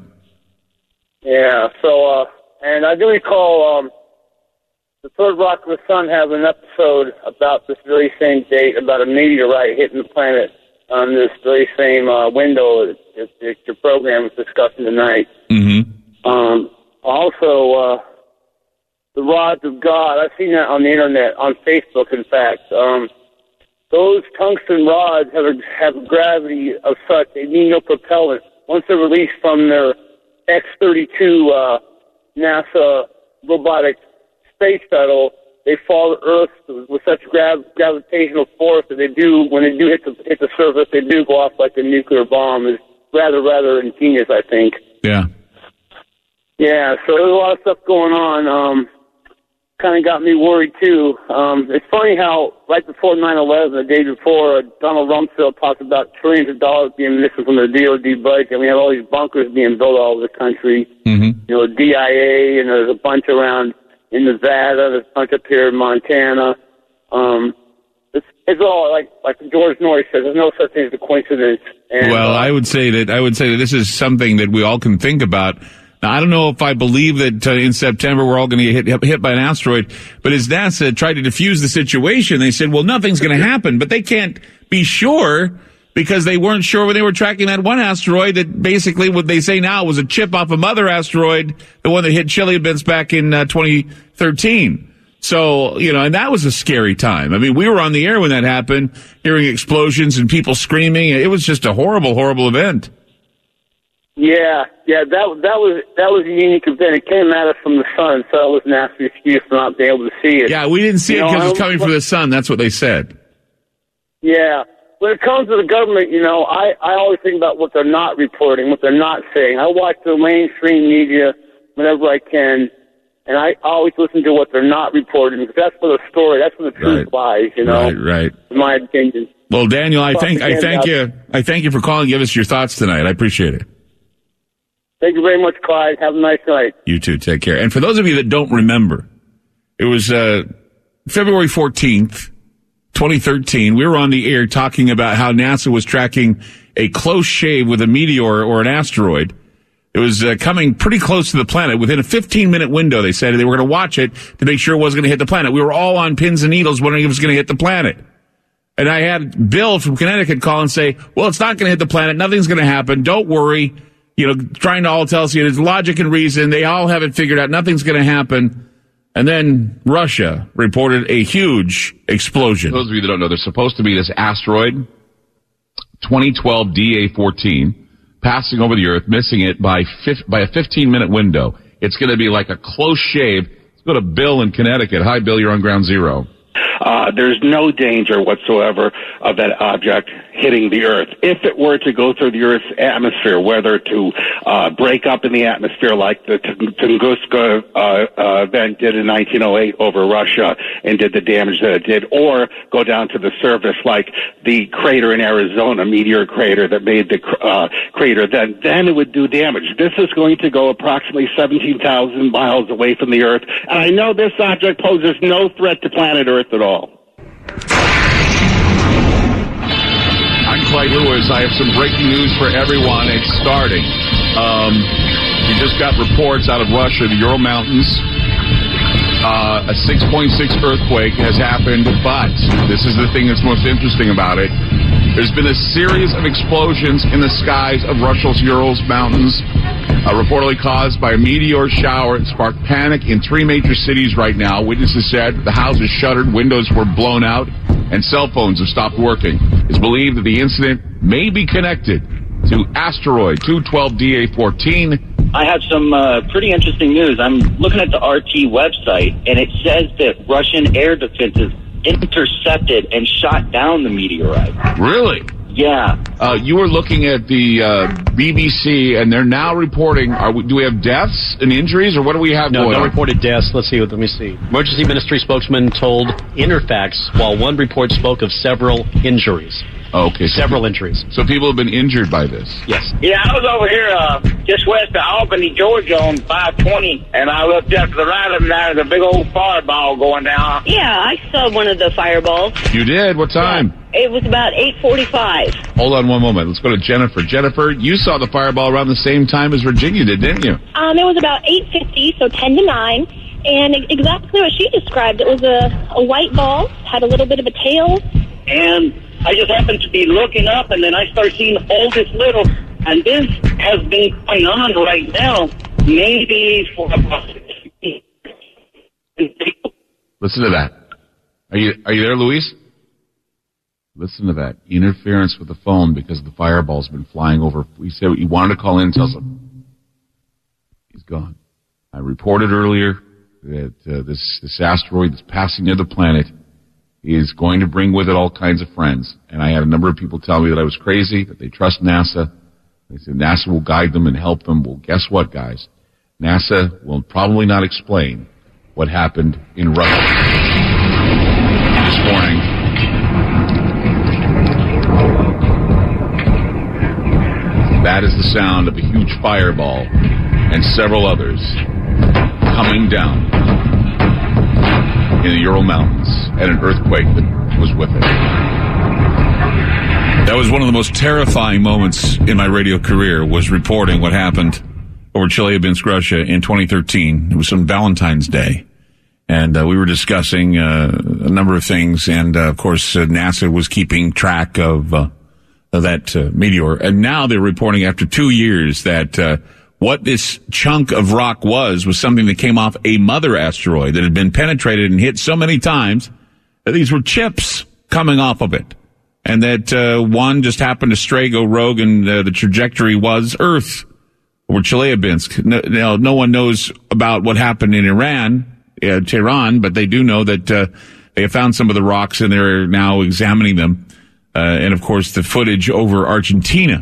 Yeah, so, uh, and I do recall, um, the Third Rock of the Sun have an episode about this very same date, about a meteorite hitting the planet on this very same, uh, window that, that your program is discussing tonight.
Mm-hmm.
Um, also, uh, the rods of God, I've seen that on the internet, on Facebook, in fact. Um, those tungsten rods have a, have a gravity of such, they need no propellant. Once they're released from their X thirty-two uh, NASA robotic space shuttle, they fall to Earth with such grav- gravitational force that they do, when they do hit the, hit the surface, they do go off like a nuclear bomb. It's rather, rather ingenious, I think.
Yeah.
Yeah, so there's a lot of stuff going on. Um, kind of got me worried, too. Um, it's funny how right before nine eleven, the day before, uh, Donald Rumsfeld talked about trillions of dollars being missing from the D O D budget, and we have all these bunkers being built all over the country.
Mm-hmm.
You know, D I A, and there's a bunch around in Nevada, there's a bunch up here in Montana. Um, it's, it's all, like like George Norrie says, there's no such thing as a coincidence. And,
well,
uh,
I would say that I would say that this is something that we all can think about. Now, I don't know if I believe that uh, in September we're all going to get hit, hit by an asteroid, but as NASA tried to diffuse the situation, they said, well, nothing's going to happen, but they can't be sure because they weren't sure when they were tracking that one asteroid that basically what they say now was a chip off a mother asteroid, the one that hit Chelyabinsk back in uh, twenty thirteen. So, you know, and that was a scary time. I mean, we were on the air when that happened, hearing explosions and people screaming. It was just a horrible, horrible event.
Yeah, yeah, that that was that was a unique event. It came at us from the sun, so it was an nasty excuse for not being able to see it.
Yeah, we didn't see
you
it because
know,
it was coming from the sun. That's what they said.
Yeah. When it comes to the government, you know, I, I always think about what they're not reporting, what they're not saying. I watch the mainstream media whenever I can, and I always listen to what they're not reporting because that's where the story, that's where the truth
right.
lies, you know.
Right, right.
In my opinion.
Well, Daniel, I thank I thank you. I thank you for calling. Give us your thoughts tonight. I appreciate it.
Thank you very much, Clyde. Have a nice night.
You too. Take care. And for those of you that don't remember, it was uh, February fourteenth, twenty thirteen. We were on the air talking about how NASA was tracking a close shave with a meteor or an asteroid. It was uh, coming pretty close to the planet. Within a fifteen-minute window, they said they were going to watch it to make sure it wasn't going to hit the planet. We were all on pins and needles wondering if it was going to hit the planet. And I had Bill from Connecticut call and say, well, it's not going to hit the planet. Nothing's going to happen. Don't worry. You know, trying to all tell us, you know, there's logic and reason. They all have it figured out. Nothing's going to happen. And then Russia reported a huge explosion.
For those of you that don't know, there's supposed to be this asteroid, twenty twelve D A fourteen, passing over the Earth, missing it by fif- by a fifteen-minute window. It's going to be like a close shave. Let's go to Bill in Connecticut. Hi, Bill. You're on Ground Zero.
Uh, there's no danger whatsoever of that object hitting the Earth. If it were to go through the Earth's atmosphere, whether to uh, break up in the atmosphere like the Tunguska uh, uh, event did in nineteen oh eight over Russia and did the damage that it did, or go down to the surface like the crater in Arizona, meteor crater that made the uh, crater, then, then it would do damage. This is going to go approximately seventeen thousand miles away from the Earth, and I know this object poses no threat to planet Earth at all.
I'm Clyde Lewis. I have some breaking news for everyone. It's starting. Um, we just got reports out of Russia, the Ural Mountains. Uh, a six point six earthquake has happened, but this is the thing that's most interesting about it. There's been a series of explosions in the skies of Russia's Urals Mountains, uh, reportedly caused by a meteor shower. It sparked panic in three major cities right now. Witnesses said the houses shuttered, windows were blown out, and cell phones have stopped working. It's believed that the incident may be connected to asteroid two twelve D A fourteen.
I have some uh, pretty interesting news. I'm looking at the R T website, and it says that Russian air defenses intercepted and shot down the meteorite.
Really? Yeah. Uh, you were looking at the uh, B B C, and they're now reporting. Are we, do we have deaths and injuries, or what do we have
No,
going
no
on?
reported deaths. Let's see. Let me see. Emergency Ministry spokesman told Interfax, while one report spoke of several injuries.
Okay.
Several so, injuries.
So people have been injured by this?
Yes.
Yeah, I was over here uh, just west of Albany, Georgia on five twenty, and I looked up to the right of me, and there was a big old fireball going down.
Yeah, I saw one of the fireballs.
You did? What time?
Yeah, it was about eight forty-five.
Hold on one moment. Let's go to Jennifer. Jennifer, you saw the fireball around the same time as Virginia did, didn't you?
Um, it was about eight fifty, so ten to nine. And exactly what she described. It was a, a white ball, had a little bit of a tail.
And I just happened to be looking up, and then I started seeing all this little, and this has been going on right now, maybe for about
Listen to that. Are you are you there, Luis? Listen to that. Interference with the phone because the fireball's been flying over. We said you wanted to call in and tell us. He's gone. I reported earlier that uh, this, this asteroid that's passing near the planet is going to bring with it all kinds of friends. And I had a number of people tell me that I was crazy, that they trust NASA. They said NASA will guide them and help them. Well, guess what, guys? NASA will probably not explain what happened in Russia this morning. That is the sound of a huge fireball and several others coming down in the Ural Mountains and an earthquake that was with it.
That was one of the most terrifying moments in my radio career, was reporting what happened over Chelyabinsk, Russia in twenty thirteen. It was on Valentine's Day. And uh, we were discussing uh, a number of things. And, uh, of course, uh, NASA was keeping track of, uh, of that uh, meteor. And now they're reporting after two years that uh, what this chunk of rock was was something that came off a mother asteroid that had been penetrated and hit so many times that these were chips coming off of it. And that uh, one just happened to stray, go rogue, and uh, the trajectory was Earth over Chelyabinsk. No, no, no one knows about what happened in Iran, uh, Tehran, but they do know that uh, they have found some of the rocks and they're now examining them. Uh, and, of course, the footage over Argentina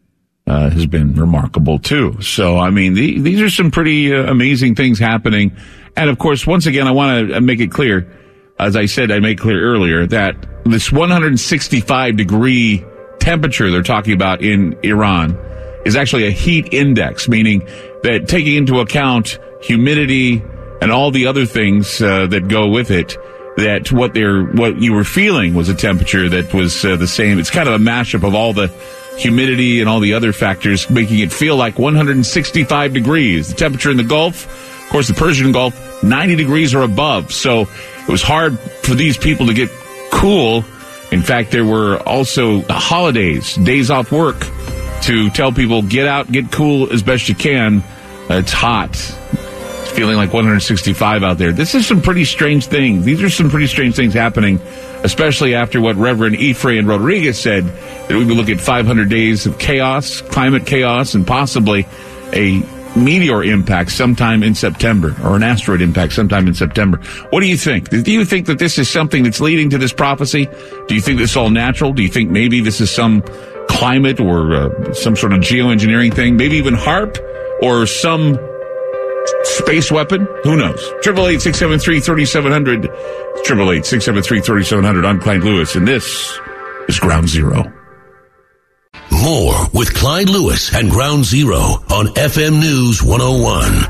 uh, has been remarkable, too. So, I mean, the, these are some pretty uh, amazing things happening. And, of course, once again, I want to make it clear, as I said, I made clear earlier, that this one hundred sixty-five degree temperature they're talking about in Iran is actually a heat index, meaning that taking into account humidity and all the other things uh, that go with it, that what they're what you were feeling was a temperature that was uh, the same. It's kind of a mashup of all the humidity and all the other factors, making it feel like one hundred sixty-five degrees. The temperature in the Gulf, of course, the Persian Gulf, ninety degrees or above. So it was hard for these people to get cool. In fact, there were also holidays, days off work, to tell people, get out, get cool as best you can. Uh, it's hot. It's feeling like one hundred sixty-five out there. This is some pretty strange things. These are some pretty strange things happening, especially after what Reverend Efrain Rodriguez said, that we would look at five hundred days of chaos, climate chaos, and possibly a meteor impact sometime in September, or an asteroid impact sometime in September. What do you think? Do you think that this is something that's leading to this prophecy? Do you think this is all natural? Do you think maybe this is some climate or uh, some sort of geoengineering thing? Maybe even HARP or some space weapon? Who knows? Triple eight six seven three thirty seven hundred. Triple eight six seven three thirty seven hundred. I'm Clyde Lewis, and this is Ground Zero.
More with Clyde Lewis and Ground Zero on F M News one oh one.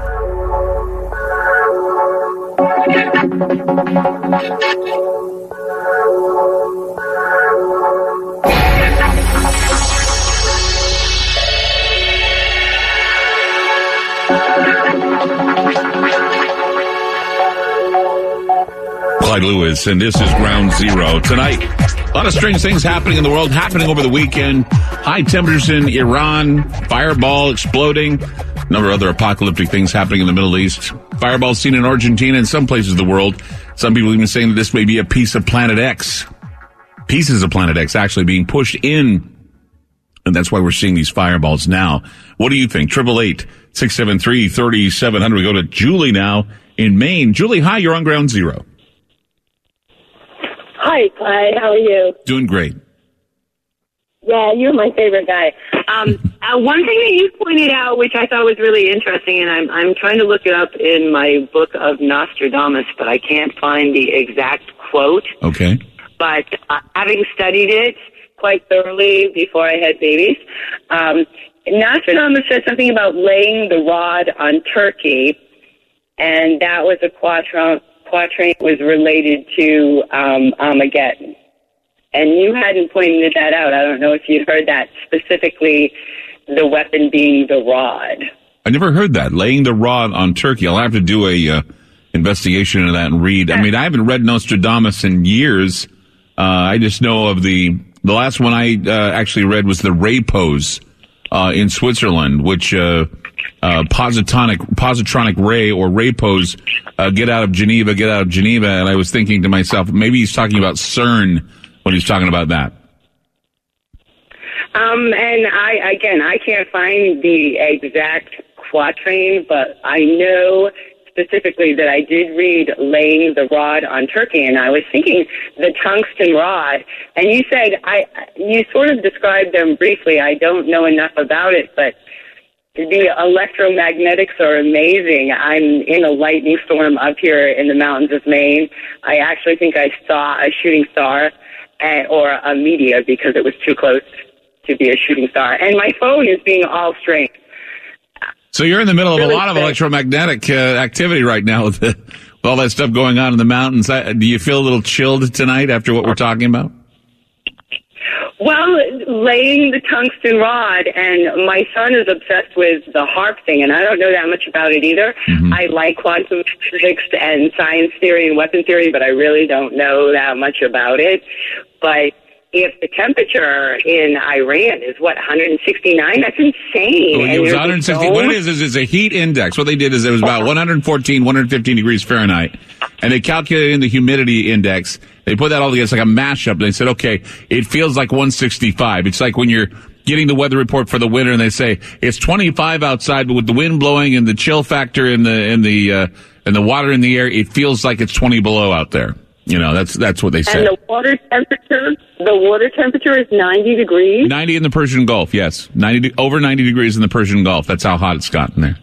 Clyde Lewis, and this is Ground Zero. Tonight, a lot of strange things happening in the world, happening over the weekend. High temperatures in Iran, fireball exploding, a number of other apocalyptic things happening in the Middle East. Fireballs seen in Argentina and some places of the world. Some people even saying that this may be a piece of Planet X. Pieces of Planet X actually being pushed in. And that's why we're seeing these fireballs now. What do you think? Triple eight six seven three thirty seven hundred. We go to Julie now in Maine. Julie, hi, you're on Ground Zero.
Hi, Clyde. How are you?
Doing great.
Yeah, you're my favorite guy. Um, uh, one thing that you pointed out, which I thought was really interesting, and I'm I'm trying to look it up in my book of Nostradamus, but I can't find the exact quote.
Okay.
But uh, having studied it quite thoroughly before I had babies, um, Nostradamus said something about laying the rod on Turkey, and that was a quatrain, quatrain was related to um, Armageddon. And you hadn't pointed that out. I don't know if you'd heard that, specifically the weapon being the rod.
I never heard that, laying the rod on Turkey. I'll have to do a uh, investigation into that and read. I mean, I haven't read Nostradamus in years. Uh, I just know of the, the last one I uh, actually read was the ray pose uh, in Switzerland, which uh, uh, positonic, positronic ray or ray pose, uh, get out of Geneva, get out of Geneva. And I was thinking to myself, maybe he's talking about CERN when he's talking about that.
Um, and I, again, I can't find the exact quatrain, but I know specifically that I did read laying the rod on Turkey, and I was thinking the tungsten rod, and you said, I, you sort of described them briefly. I don't know enough about it, but the electromagnetics are amazing. I'm in a lightning storm up here in the mountains of Maine. I actually think I saw a shooting star and, or a meteor because it was too close to be a shooting star. And my phone is being all strange.
So you're in the middle of
really
a lot of
strange.
electromagnetic uh, activity right now with, the, with all that stuff going on in the mountains. I, do you feel a little chilled tonight after what we're talking about?
Well, laying the tungsten rod, and my son is obsessed with the HAARP thing, and I don't know that much about it either. Mm-hmm. I like quantum physics and science theory and weapon theory, but I really don't know that much about it. But if the temperature in Iran is, what, one sixty-nine, that's insane.
Oh, it was one sixty. What it is, is it's a heat index. What they did is it was about one fourteen, one fifteen degrees Fahrenheit, and they calculated in the humidity index. They put that all together. It's like a mashup. They said, okay, it feels like one sixty-five. It's like when you're getting the weather report for the winter and they say it's twenty-five outside, but with the wind blowing and the chill factor and the, and the, uh, and the water in the air, it feels like it's twenty below out there. You know, that's, that's what they say.
And the water temperature, the water temperature is ninety degrees?
ninety in the Persian Gulf, yes. ninety, over ninety degrees in the Persian Gulf. That's how hot it's gotten there.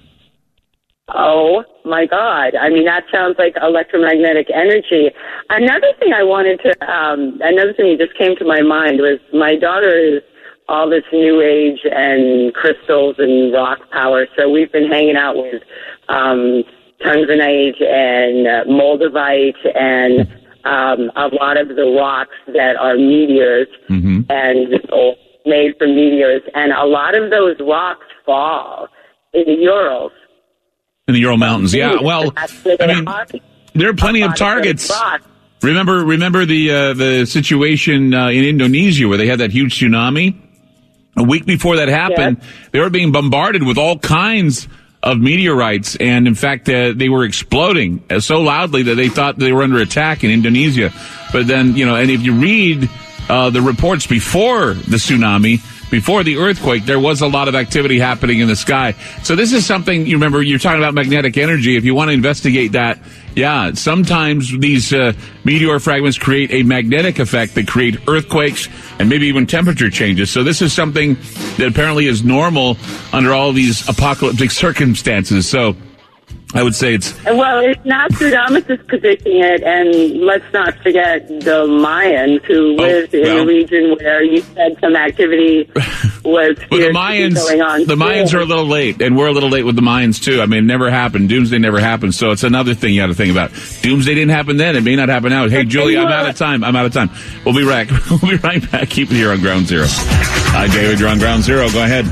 Oh, my God. I mean, that sounds like electromagnetic energy. Another thing I wanted to, um, another thing that just came to my mind was my daughter is all this new age and crystals and rock power. So we've been hanging out with um, tungstenite and uh, moldavite and um, a lot of the rocks that are meteors mm-hmm. and or made from meteors. And a lot of those rocks fall in the Urals.
In the Ural Mountains, yeah. Well, I mean, there are plenty of targets. Remember, remember the uh, the situation uh, in Indonesia where they had that huge tsunami? A week before that happened, yes. They were being bombarded with all kinds of meteorites, and in fact, uh, they were exploding so loudly that they thought they were under attack in Indonesia. But then, you know, and if you read uh, the reports before the tsunami, before the earthquake, there was a lot of activity happening in the sky. So this is something, you remember, you're talking about magnetic energy. If you want to investigate that, yeah, sometimes these uh, meteor fragments create a magnetic effect that create earthquakes and maybe even temperature changes. So this is something that apparently is normal under all these apocalyptic circumstances. So I would say it's...
Well, it's Nostradamus is predicting it, and let's not forget the Mayans who
oh,
lived in
well.
a region where you said some activity was
well, the Mayans,
going on.
The Mayans are a little late, and we're a little late with the Mayans, too. I mean, it never happened. Doomsday never happened, so it's another thing you got to think about. Doomsday didn't happen then. It may not happen now. Hey, Julie, I'm out of time. I'm out of time. We'll be right, we'll be right back. Keep it here on Ground Zero. Hi, David. You're on Ground Zero. Go ahead.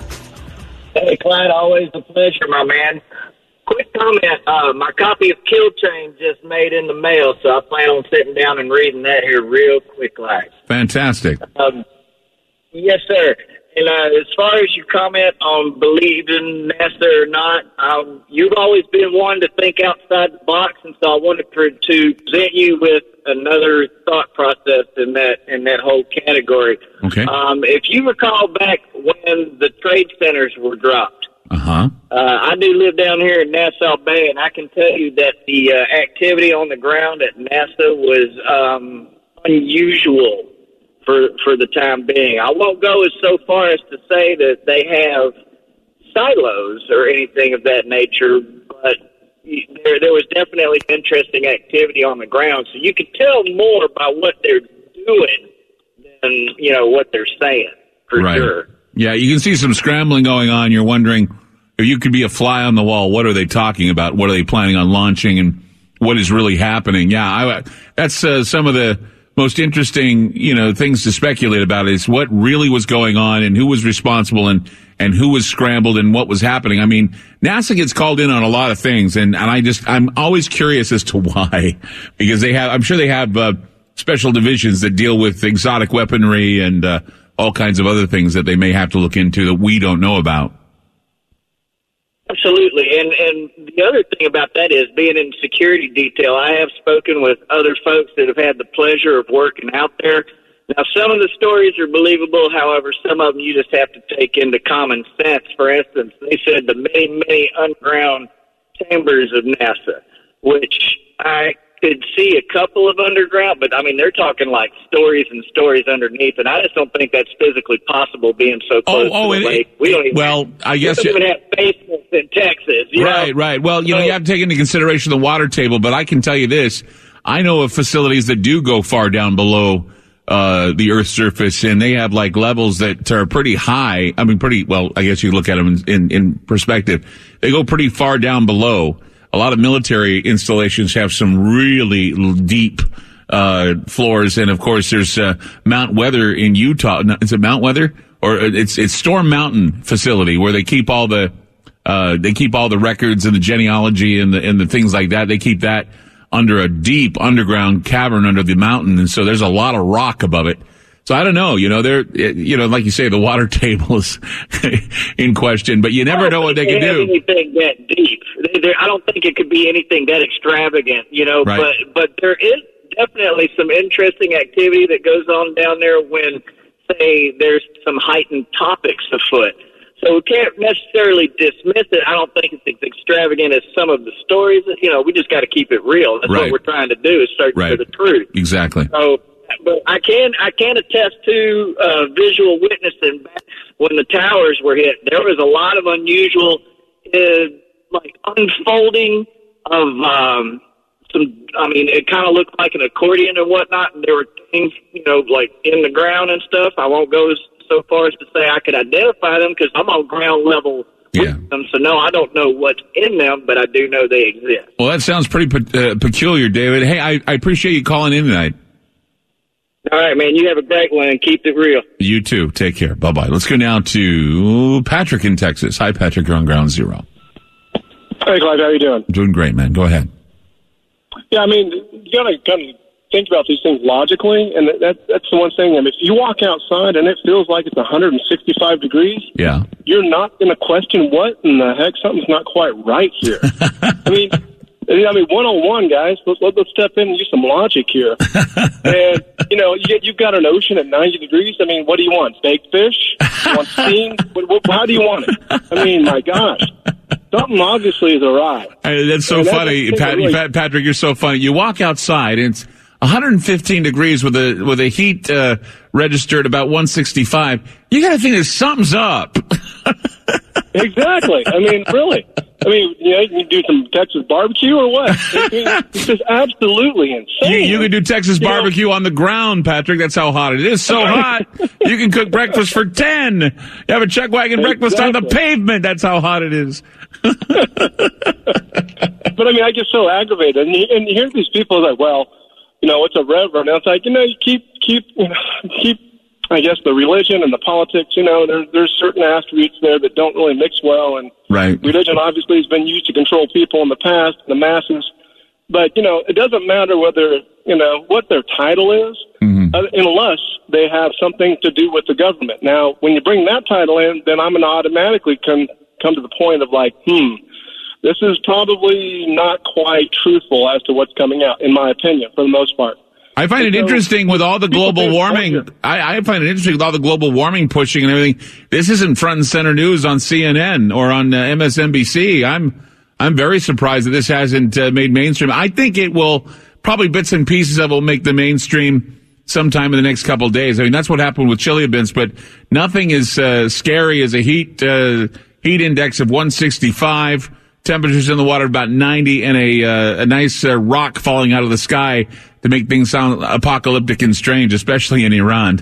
Hey, Clyde. Always a pleasure, my man. Quick comment. Uh, my copy of Kill Chain just made in the mail, so I plan on sitting down and reading that here real quick, like.
Fantastic.
Um, yes, sir. And uh, as far as your comment on believing NASA or not, um, you've always been one to think outside the box, and so I wanted for, to present you with another thought process in that in that whole category.
Okay.
Um, if you recall back when the trade centers were dropped,
Uh-huh.
Uh, I do live down here in Nassau Bay, and I can tell you that the uh, activity on the ground at NASA was um, unusual for for the time being. I won't go as so far as to say that they have silos or anything of that nature, but there there was definitely interesting activity on the ground, so you could tell more by what they're doing than, you know, what they're saying, for
right.
sure.
Yeah, you can see some scrambling going on. You're wondering if you could be a fly on the wall. What are they talking about? What are they planning on launching, and what is really happening? Yeah, I, that's uh, some of the most interesting, you know, things to speculate about is what really was going on and who was responsible and, and who was scrambled and what was happening. I mean, NASA gets called in on a lot of things, and, and I just, I'm always curious as to why, because they have, I'm sure they have, uh, special divisions that deal with exotic weaponry and, uh, all kinds of other things that they may have to look into that we don't know about.
Absolutely. And and the other thing about that is being in security detail, I have spoken with other folks that have had the pleasure of working out there. Now, some of the stories are believable. However, some of them you just have to take into common sense. For instance, they said the many, many underground chambers of NASA, which I could see a couple of underground, but I mean, they're talking like stories and stories underneath, and I just don't think that's physically possible being so close
oh, oh,
to the
it,
lake. We don't even
well,
have,
I guess
we don't even have basements in Texas. You
right,
know?
right. Well, you
so,
know, you have to take into consideration the water table, but I can tell you this. I know of facilities that do go far down below uh the Earth's surface, and they have like levels that are pretty high. I mean, pretty, well, I guess you look at them in, in, in perspective. They go pretty far down below. A lot of military installations have some really deep uh floors, and of course there's uh, Mount Weather in Utah. Is it Mount Weather? Or it's it's Storm Mountain facility where they keep all the uh they keep all the records and the genealogy and the and the things like that. They keep that under a deep underground cavern under the mountain, and so there's a lot of rock above it. So I don't know, you know, they're, you know, like you say, the water table is in question, but you never know what they can do.
Anything that deep? They, they, I don't think it could be anything that extravagant, you know.
Right.
But but there is definitely some interesting activity that goes on down there when, say, there's some heightened topics afoot. So we can't necessarily dismiss it. I don't think it's as extravagant as some of the stories. You know, we just got to keep it real. That's
right.
what we're trying to do, is search
right.
for the truth.
Exactly.
So. But I can I can attest to uh, visual witnessing back when the towers were hit. There was a lot of unusual, uh, like unfolding of um, some. I mean, it kind of looked like an accordion and whatnot. And there were things, you know, like in the ground and stuff. I won't go so far as to say I could identify them because I'm on ground level.
Yeah.
With them, so no, I don't know what's in them, but I do know they exist.
Well, that sounds pretty pe- uh, peculiar, David. Hey, I, I appreciate you calling in tonight.
All right, man. You have a great one, and keep it real.
You too. Take care. Bye-bye. Let's go now to Patrick in Texas. Hi, Patrick. You're on Ground Zero.
Hey, Clive. How you doing?
Doing great, man. Go ahead.
Yeah, I mean, you got to kind of think about these things logically, and that that's the one thing. I mean, if you walk outside and it feels like it's one hundred sixty-five degrees,
yeah,
you're not going to question what in the heck, something's not quite right here. I mean... I mean, one oh one, guys. Let's, let's step in and use some logic here. And, you know, you, you've got an ocean at ninety degrees. I mean, what do you want? Baked fish? You want steamed? What, what, how do you want it? I mean, my gosh. Something obviously is awry.
Hey, that's so
and
funny.
That's
Pat,
really...
Pat, Patrick, you're so funny. You walk outside, and it's one hundred fifteen degrees with a with a heat uh, registered about one sixty-five. You got to think that something's up.
Exactly. I mean, really. I mean, you know, you can do some Texas barbecue or what? I mean, it's just absolutely insane.
You, you can do Texas you barbecue know? on the ground, Patrick. That's how hot it is. So hot, you can cook breakfast for ten. You have a chuck wagon exactly. breakfast on the pavement. That's how hot it is.
But I mean, I get so aggravated, and you, and you hear these people like, well, you know, it's a reverend. And it's like, you know, you keep, keep, you know, keep. I guess the religion and the politics, you know, there, there's certain attributes there that don't really mix well. And
right.
religion obviously has been used to control people in the past, the masses. But, you know, it doesn't matter whether, you know, what their title is, mm-hmm. uh, unless they have something to do with the government. Now, when you bring that title in, then I'm going to automatically come, come to the point of like, hmm, this is probably not quite truthful as to what's coming out, in my opinion, for the most part.
I find it
so,
interesting with all the global warming. I, I find it interesting with all the global warming pushing and everything. This isn't front and center news on C N N or on uh, M S N B C. I'm I'm very surprised that this hasn't uh, made mainstream. I think it will probably bits and pieces of it will make the mainstream sometime in the next couple of days. I mean, that's what happened with Chelyabinsk, but nothing as uh, scary as a heat uh, heat index of one sixty-five, temperatures in the water about ninety, and a uh, a nice uh, rock falling out of the sky to make things sound apocalyptic and strange, especially in Iran.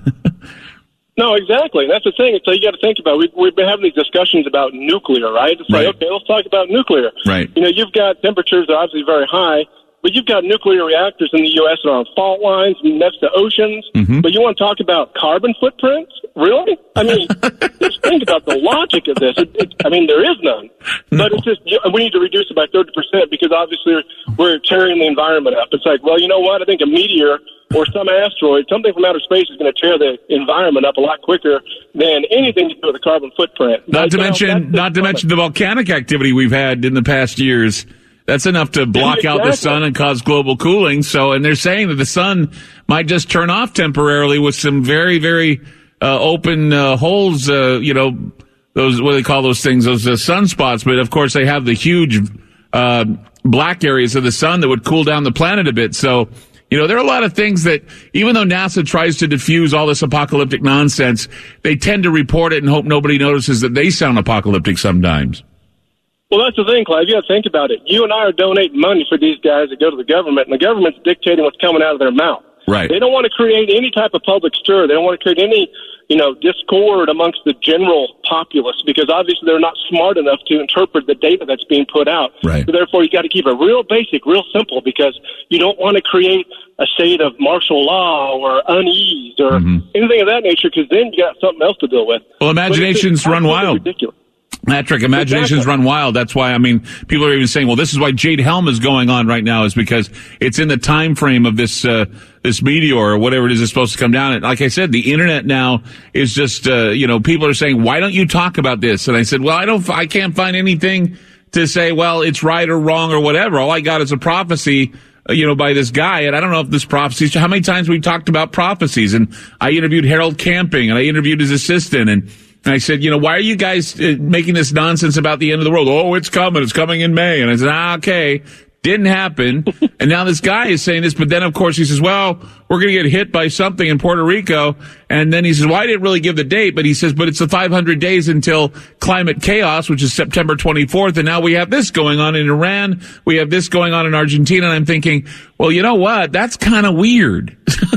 No, exactly. That's the thing. So you got to think about it. We've, we've been having these discussions about nuclear, right? It's
right.
like, okay, let's talk about nuclear.
Right.
You know, you've got temperatures that are obviously very high, but you've got nuclear reactors in the U S that are on fault lines next to oceans. Mm-hmm. But you want to talk about carbon footprints? Really? I mean, just think about the logic of this. It, it, I mean, there is none. But it's just, we need to reduce it by thirty percent because obviously we're tearing the environment up. It's like, well, you know what? I think a meteor or some asteroid, something from outer space is going to tear the environment up a lot quicker than anything to do with the carbon footprint.
Not
right
to
now,
mention, not to mention the volcanic activity we've had in the past years. That's enough to block
exactly.
out the sun and cause global cooling. So, and they're saying that the sun might just turn off temporarily with some very, very uh, open uh, holes. Uh, you know, those what do they call those things? Those uh, sunspots. But of course, they have the huge uh, black areas of the sun that would cool down the planet a bit. So. You know, there are a lot of things that, even though NASA tries to diffuse all this apocalyptic nonsense, they tend to report it and hope nobody notices that they sound apocalyptic sometimes.
Well, that's the thing, Clive. You got to think about it. You and I are donating money for these guys that go to the government, and the government's dictating what's coming out of their mouth.
Right.
They don't want to create any type of public stir. They don't want to create any, you know, discord amongst the general populace because obviously they're not smart enough to interpret the data that's being put out.
Right.
So therefore, you got to keep it real basic, real simple because you don't want to create a state of martial law or unease or mm-hmm. anything of that nature because then you got something else to deal with.
Well, imaginations run wild.
Ridiculous.
Patrick, imaginations
exactly.
run wild. That's why, I mean, people are even saying, well, this is why Jade Helm is going on right now is because it's in the time frame of this, uh, this meteor or whatever it is that's supposed to come down. And like I said, the internet now is just, uh, you know, people are saying, why don't you talk about this? And I said, well, I don't, I can't find anything to say, well, it's right or wrong or whatever. All I got is a prophecy, uh, you know, by this guy. And I don't know if this prophecy, how many times we talked about prophecies. And I interviewed Harold Camping and I interviewed his assistant and, And I said, you know, why are you guys uh, making this nonsense about the end of the world? Oh, it's coming. It's coming in May. And I said, ah, okay. Didn't happen. And now this guy is saying this. But then, of course, he says, well, we're going to get hit by something in Puerto Rico. And then he says, well, I didn't really give the date. But he says, but it's the five hundred days until climate chaos, which is September twenty-fourth. And now we have this going on in Iran. We have this going on in Argentina. And I'm thinking, well, you know what? That's kind of weird.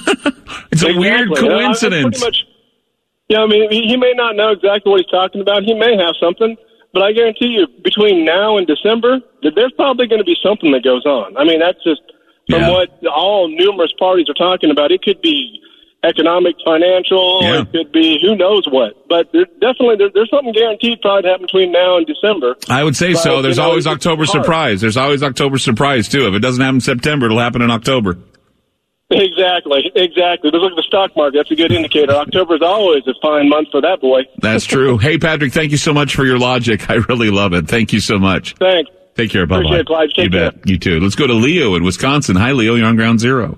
It's a
exactly.
weird coincidence.
Uh, Yeah, I mean, he, he may not know exactly what he's talking about. He may have something, but I guarantee you, between now and December, that there's probably going to be something that goes on. I mean, that's just from
yeah.
what all numerous parties are talking about. It could be economic, financial,
yeah.
it could be who knows what. But there, definitely, there, there's something guaranteed probably to happen between now and December.
I would say
but,
so. There's
you know,
always October surprise. There's always October surprise, too. If it doesn't happen in September, it'll happen in October.
Exactly, exactly. Let's look at the stock market. That's a good indicator. October is always a fine month for that boy.
That's true. Hey, Patrick, thank you so much for your logic. I really love it. Thank you so much.
Thanks.
Take care. Bye-bye.
Appreciate it, Clive. Take
you
care.
bet. You too. Let's go to Leo in Wisconsin. Hi, Leo. You're on Ground Zero.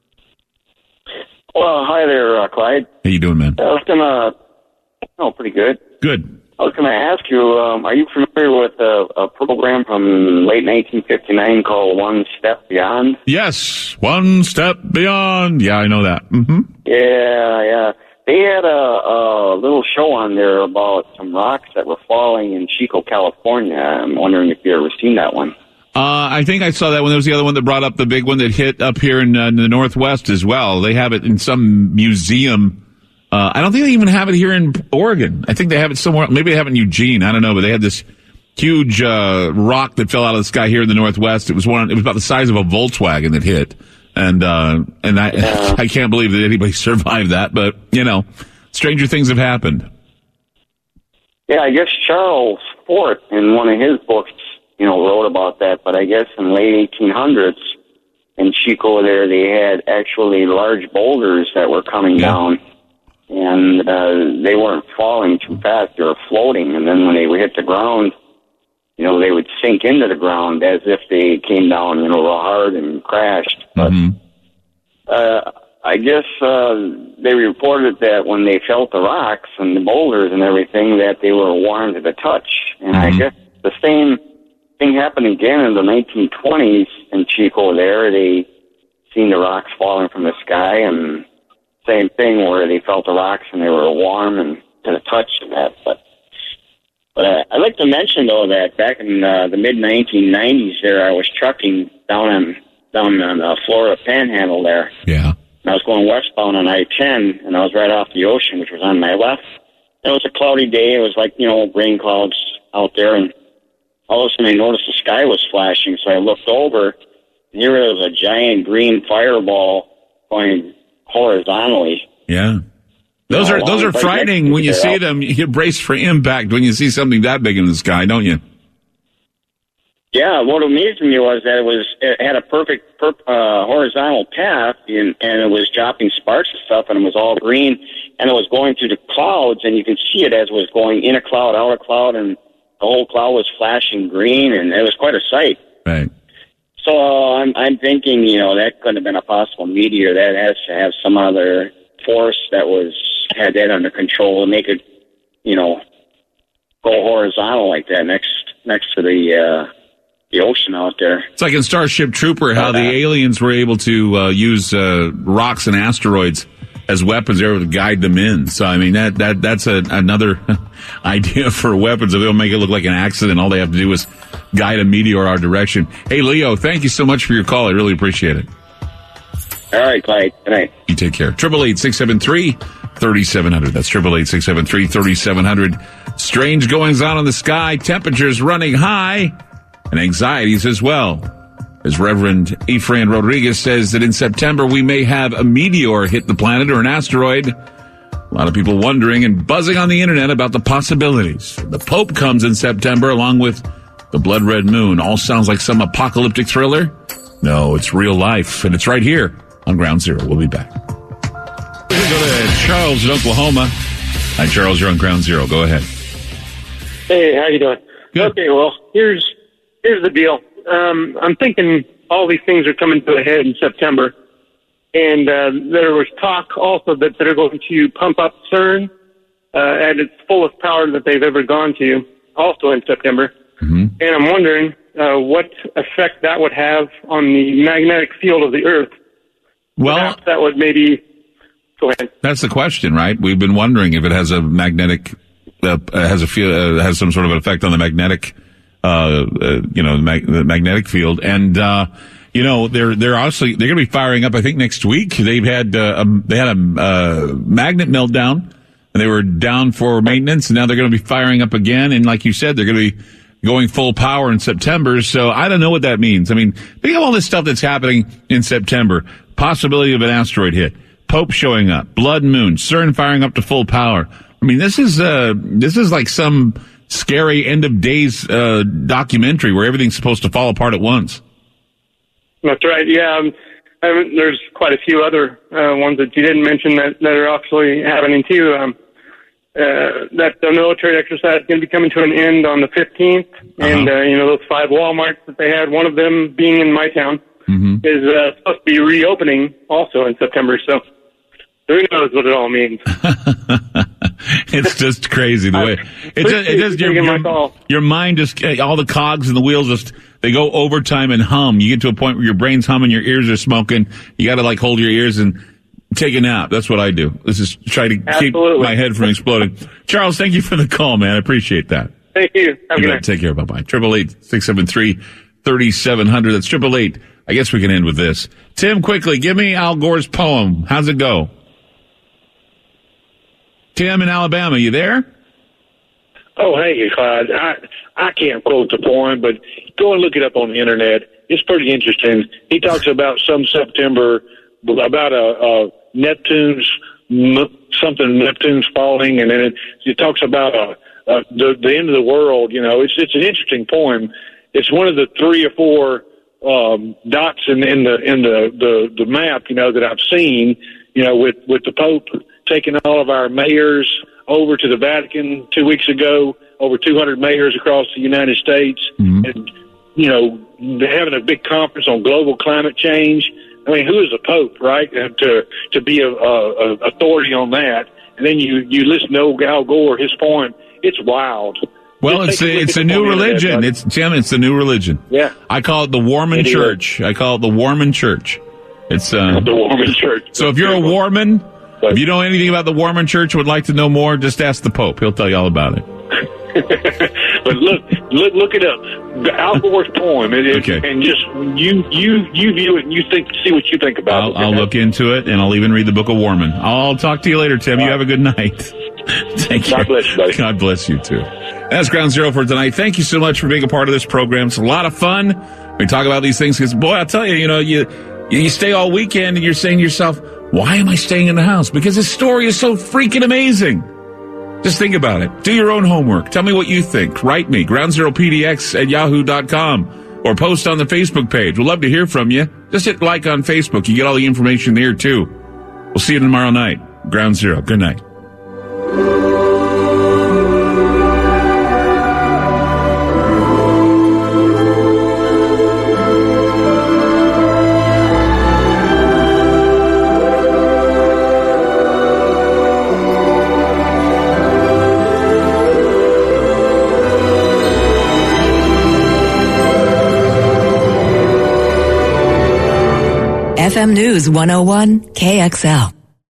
Well, hi there, uh, Clyde.
How you doing, man?
I was going to... Oh, pretty good.
Good.
I was going to ask you, um, are you familiar with a, a program from late nineteen fifty-nine called One Step Beyond?
Yes, One Step Beyond. Yeah, I know that. Mm-hmm.
Yeah, yeah. They had a, a little show on there about some rocks that were falling in Chico, California. I'm wondering if you've ever seen that one.
Uh, I think I saw that one. There was the other one that brought up the big one that hit up here in, uh, in the Northwest as well. They have it in some museum. Uh, I don't think they even have it here in Oregon. I think they have it somewhere. Maybe they have it in Eugene. I don't know, but they had this huge uh, rock that fell out of the sky here in the Northwest. It was one. It was about the size of a Volkswagen that hit, and uh, and I yeah. I can't believe that anybody survived that. But you know, stranger things have happened.
Yeah, I guess Charles Fort in one of his books, you know, wrote about that. But I guess in the late eighteen hundreds in Chico, there they had actually large boulders that were coming yeah. down. And uh, they weren't falling too fast; they were floating. And then when they would hit the ground, you know, they would sink into the ground as if they came down, you know, real hard and crashed. But
mm-hmm.
uh, I guess uh, they reported that when they felt the rocks and the boulders and everything, that they were warm to the touch. And mm-hmm. I guess the same thing happened again in the nineteen twenties in Chico. There, they seen the rocks falling from the sky and same thing where they felt the rocks and they were warm and to the touch and that. But but uh, I'd like to mention though that back in uh, the mid nineteen nineties, there I was trucking down on down on the Florida Panhandle there.
Yeah.
And I was going westbound on I ten, and I was right off the ocean, which was on my left. It was a cloudy day. It was like, you know, rain clouds out there, and all of a sudden I noticed the sky was flashing, so I looked over, and here was a giant green fireball going horizontally.
Yeah. Those
You know,
are those are
along-
frightening when you
there.
see them. You brace for impact when you see something that big in the sky, don't you?
Yeah, what amazed me was that it was it had a perfect per, uh, horizontal path, and, and it was dropping sparks and stuff, and it was all green, and it was going through the clouds, and you can see it as it was going in a cloud, out a cloud, and the whole cloud was flashing green, and it was quite a sight.
Right.
So uh, I'm I'm thinking, you know, that couldn't have been a possible meteor. That has to have some other force that was had that under control to make it, you know, go horizontal like that next next to the. Uh, the ocean out there.
It's like in Starship Trooper, how the aliens were able to uh, use uh, rocks and asteroids as weapons. They were able to guide them in. So, I mean, that that that's a, another idea for weapons. If they'll make it look like an accident, all they have to do is guide a meteor our direction. Hey, Leo, thank you so much for your call. I really appreciate it.
All right, Clyde. Good night.
You take care. eight eight eight, six seven three, three seven zero zero. That's eight eight eight, six seven three, three seven zero zero. Strange goings on in the sky. Temperatures running high. And anxieties as well. As Reverend Efrain Rodriguez says that in September we may have a meteor hit the planet or an asteroid. A lot of people wondering and buzzing on the internet about the possibilities. The Pope comes in September along with the blood red moon. All sounds like some apocalyptic thriller. No, it's real life, and it's right here on Ground Zero. We'll be back. We're going to go to Charles in Oklahoma. Hi, Charles. You're on Ground Zero. Go ahead.
Hey, how you doing?
Good.
Okay, well, here's here's the deal. Um, I'm thinking all these things are coming to a head in September, and uh, there was talk also that they're going to pump up CERN uh, at its fullest power that they've ever gone to, also in September.
Mm-hmm.
And I'm wondering uh, what effect that would have on the magnetic field of the Earth.
Well,
perhaps that would maybe go ahead.
That's the question, right? We've been wondering if it has a magnetic, uh, has a feel, uh, has some sort of an effect on the magnetic, uh, uh you know, mag- the magnetic field. And, uh, you know, they're, they're obviously, they're going to be firing up, I think, next week. They've had, uh, a, they had a, uh, magnet meltdown and they were down for maintenance, and now they're going to be firing up again. And like you said, they're going to be going full power in September. So I don't know what that means. I mean, think of all this stuff that's happening in September. Possibility of an asteroid hit, Pope showing up, blood moon, CERN firing up to full power. I mean, this is, uh, this is like some scary end of days, uh, documentary where everything's supposed to fall apart at once.
That's right. Yeah, um, I mean, there's quite a few other uh, ones that you didn't mention that, that are actually happening too. Um, uh, that the military exercise is going to be coming to an end on the fifteenth, uh-huh. and uh, you know those five Walmarts that they had, one of them being in my town, mm-hmm. is uh, supposed to be reopening also in September. So who knows what it all means?
It's just crazy the way it just, it just your, your, your mind just all the cogs and the wheels just they go overtime and hum. You get to a point where your brain's humming, your ears are smoking. You got to like hold your ears and take a nap. That's what I do. This is try to
Absolutely.
keep my head from exploding. Charles, thank you for the call, man. I appreciate that.
Thank you. Have a good night.
Take care. Bye bye. Triple eight six seven three thirty seven hundred. That's triple eight. I guess we can end with this. Tim, quickly, give me Al Gore's poem. How's it go? Tim in Alabama, you there?
Oh, hey, Clyde. I I can't quote the poem, but go and look it up on the internet. It's pretty interesting. He talks about some September, about a, a Neptune's, something Neptune's falling, and then it, it talks about a, a, the, the end of the world. You know, it's it's an interesting poem. It's one of the three or four um, dots in, in the in the, the, the map, you know, that I've seen, you know, with, with the Pope taking all of our mayors over to the Vatican two weeks ago, over two hundred mayors across the United States, mm-hmm. and, you know, having a big conference on global climate change. I mean, who is the Pope, right, to to be a, a, a authority on that? And then you, you listen to old Al Gore, his poem, it's wild.
Well, it's a, it's a new religion. It's Tim. It's the new religion.
Yeah,
I call it the Mormon Church. I call it the Mormon Church. It's uh,
the Mormon Church.
So if you're a Mormon,
But
if you know anything about the Mormon Church, would like to know more, just ask the Pope. He'll tell you all about it.
but look, look, look it up. The Al Gore's poem, it is,
Okay.
and just you, you, you view it, and you think, see what you think about
I'll,
it.
I'll look into it, and I'll even read the Book of Mormon. I'll talk to you later, Tim. You have a good night. Take care.
God bless you, buddy.
God bless you, too. That's Ground Zero for tonight. Thank you so much for being a part of this program. It's a lot of fun. We talk about these things because, boy, I'll tell you, you know, you you stay all weekend and you're saying to yourself, why am I staying in the house? Because this story is so freaking amazing. Just think about it. Do your own homework. Tell me what you think. Write me, ground zero P D X at yahoo dot com, or post on the Facebook page. We'd love to hear from you. Just hit like on Facebook. You get all the information there, too. We'll see you tomorrow night. Ground Zero. Good night.
F M News one oh one K X L.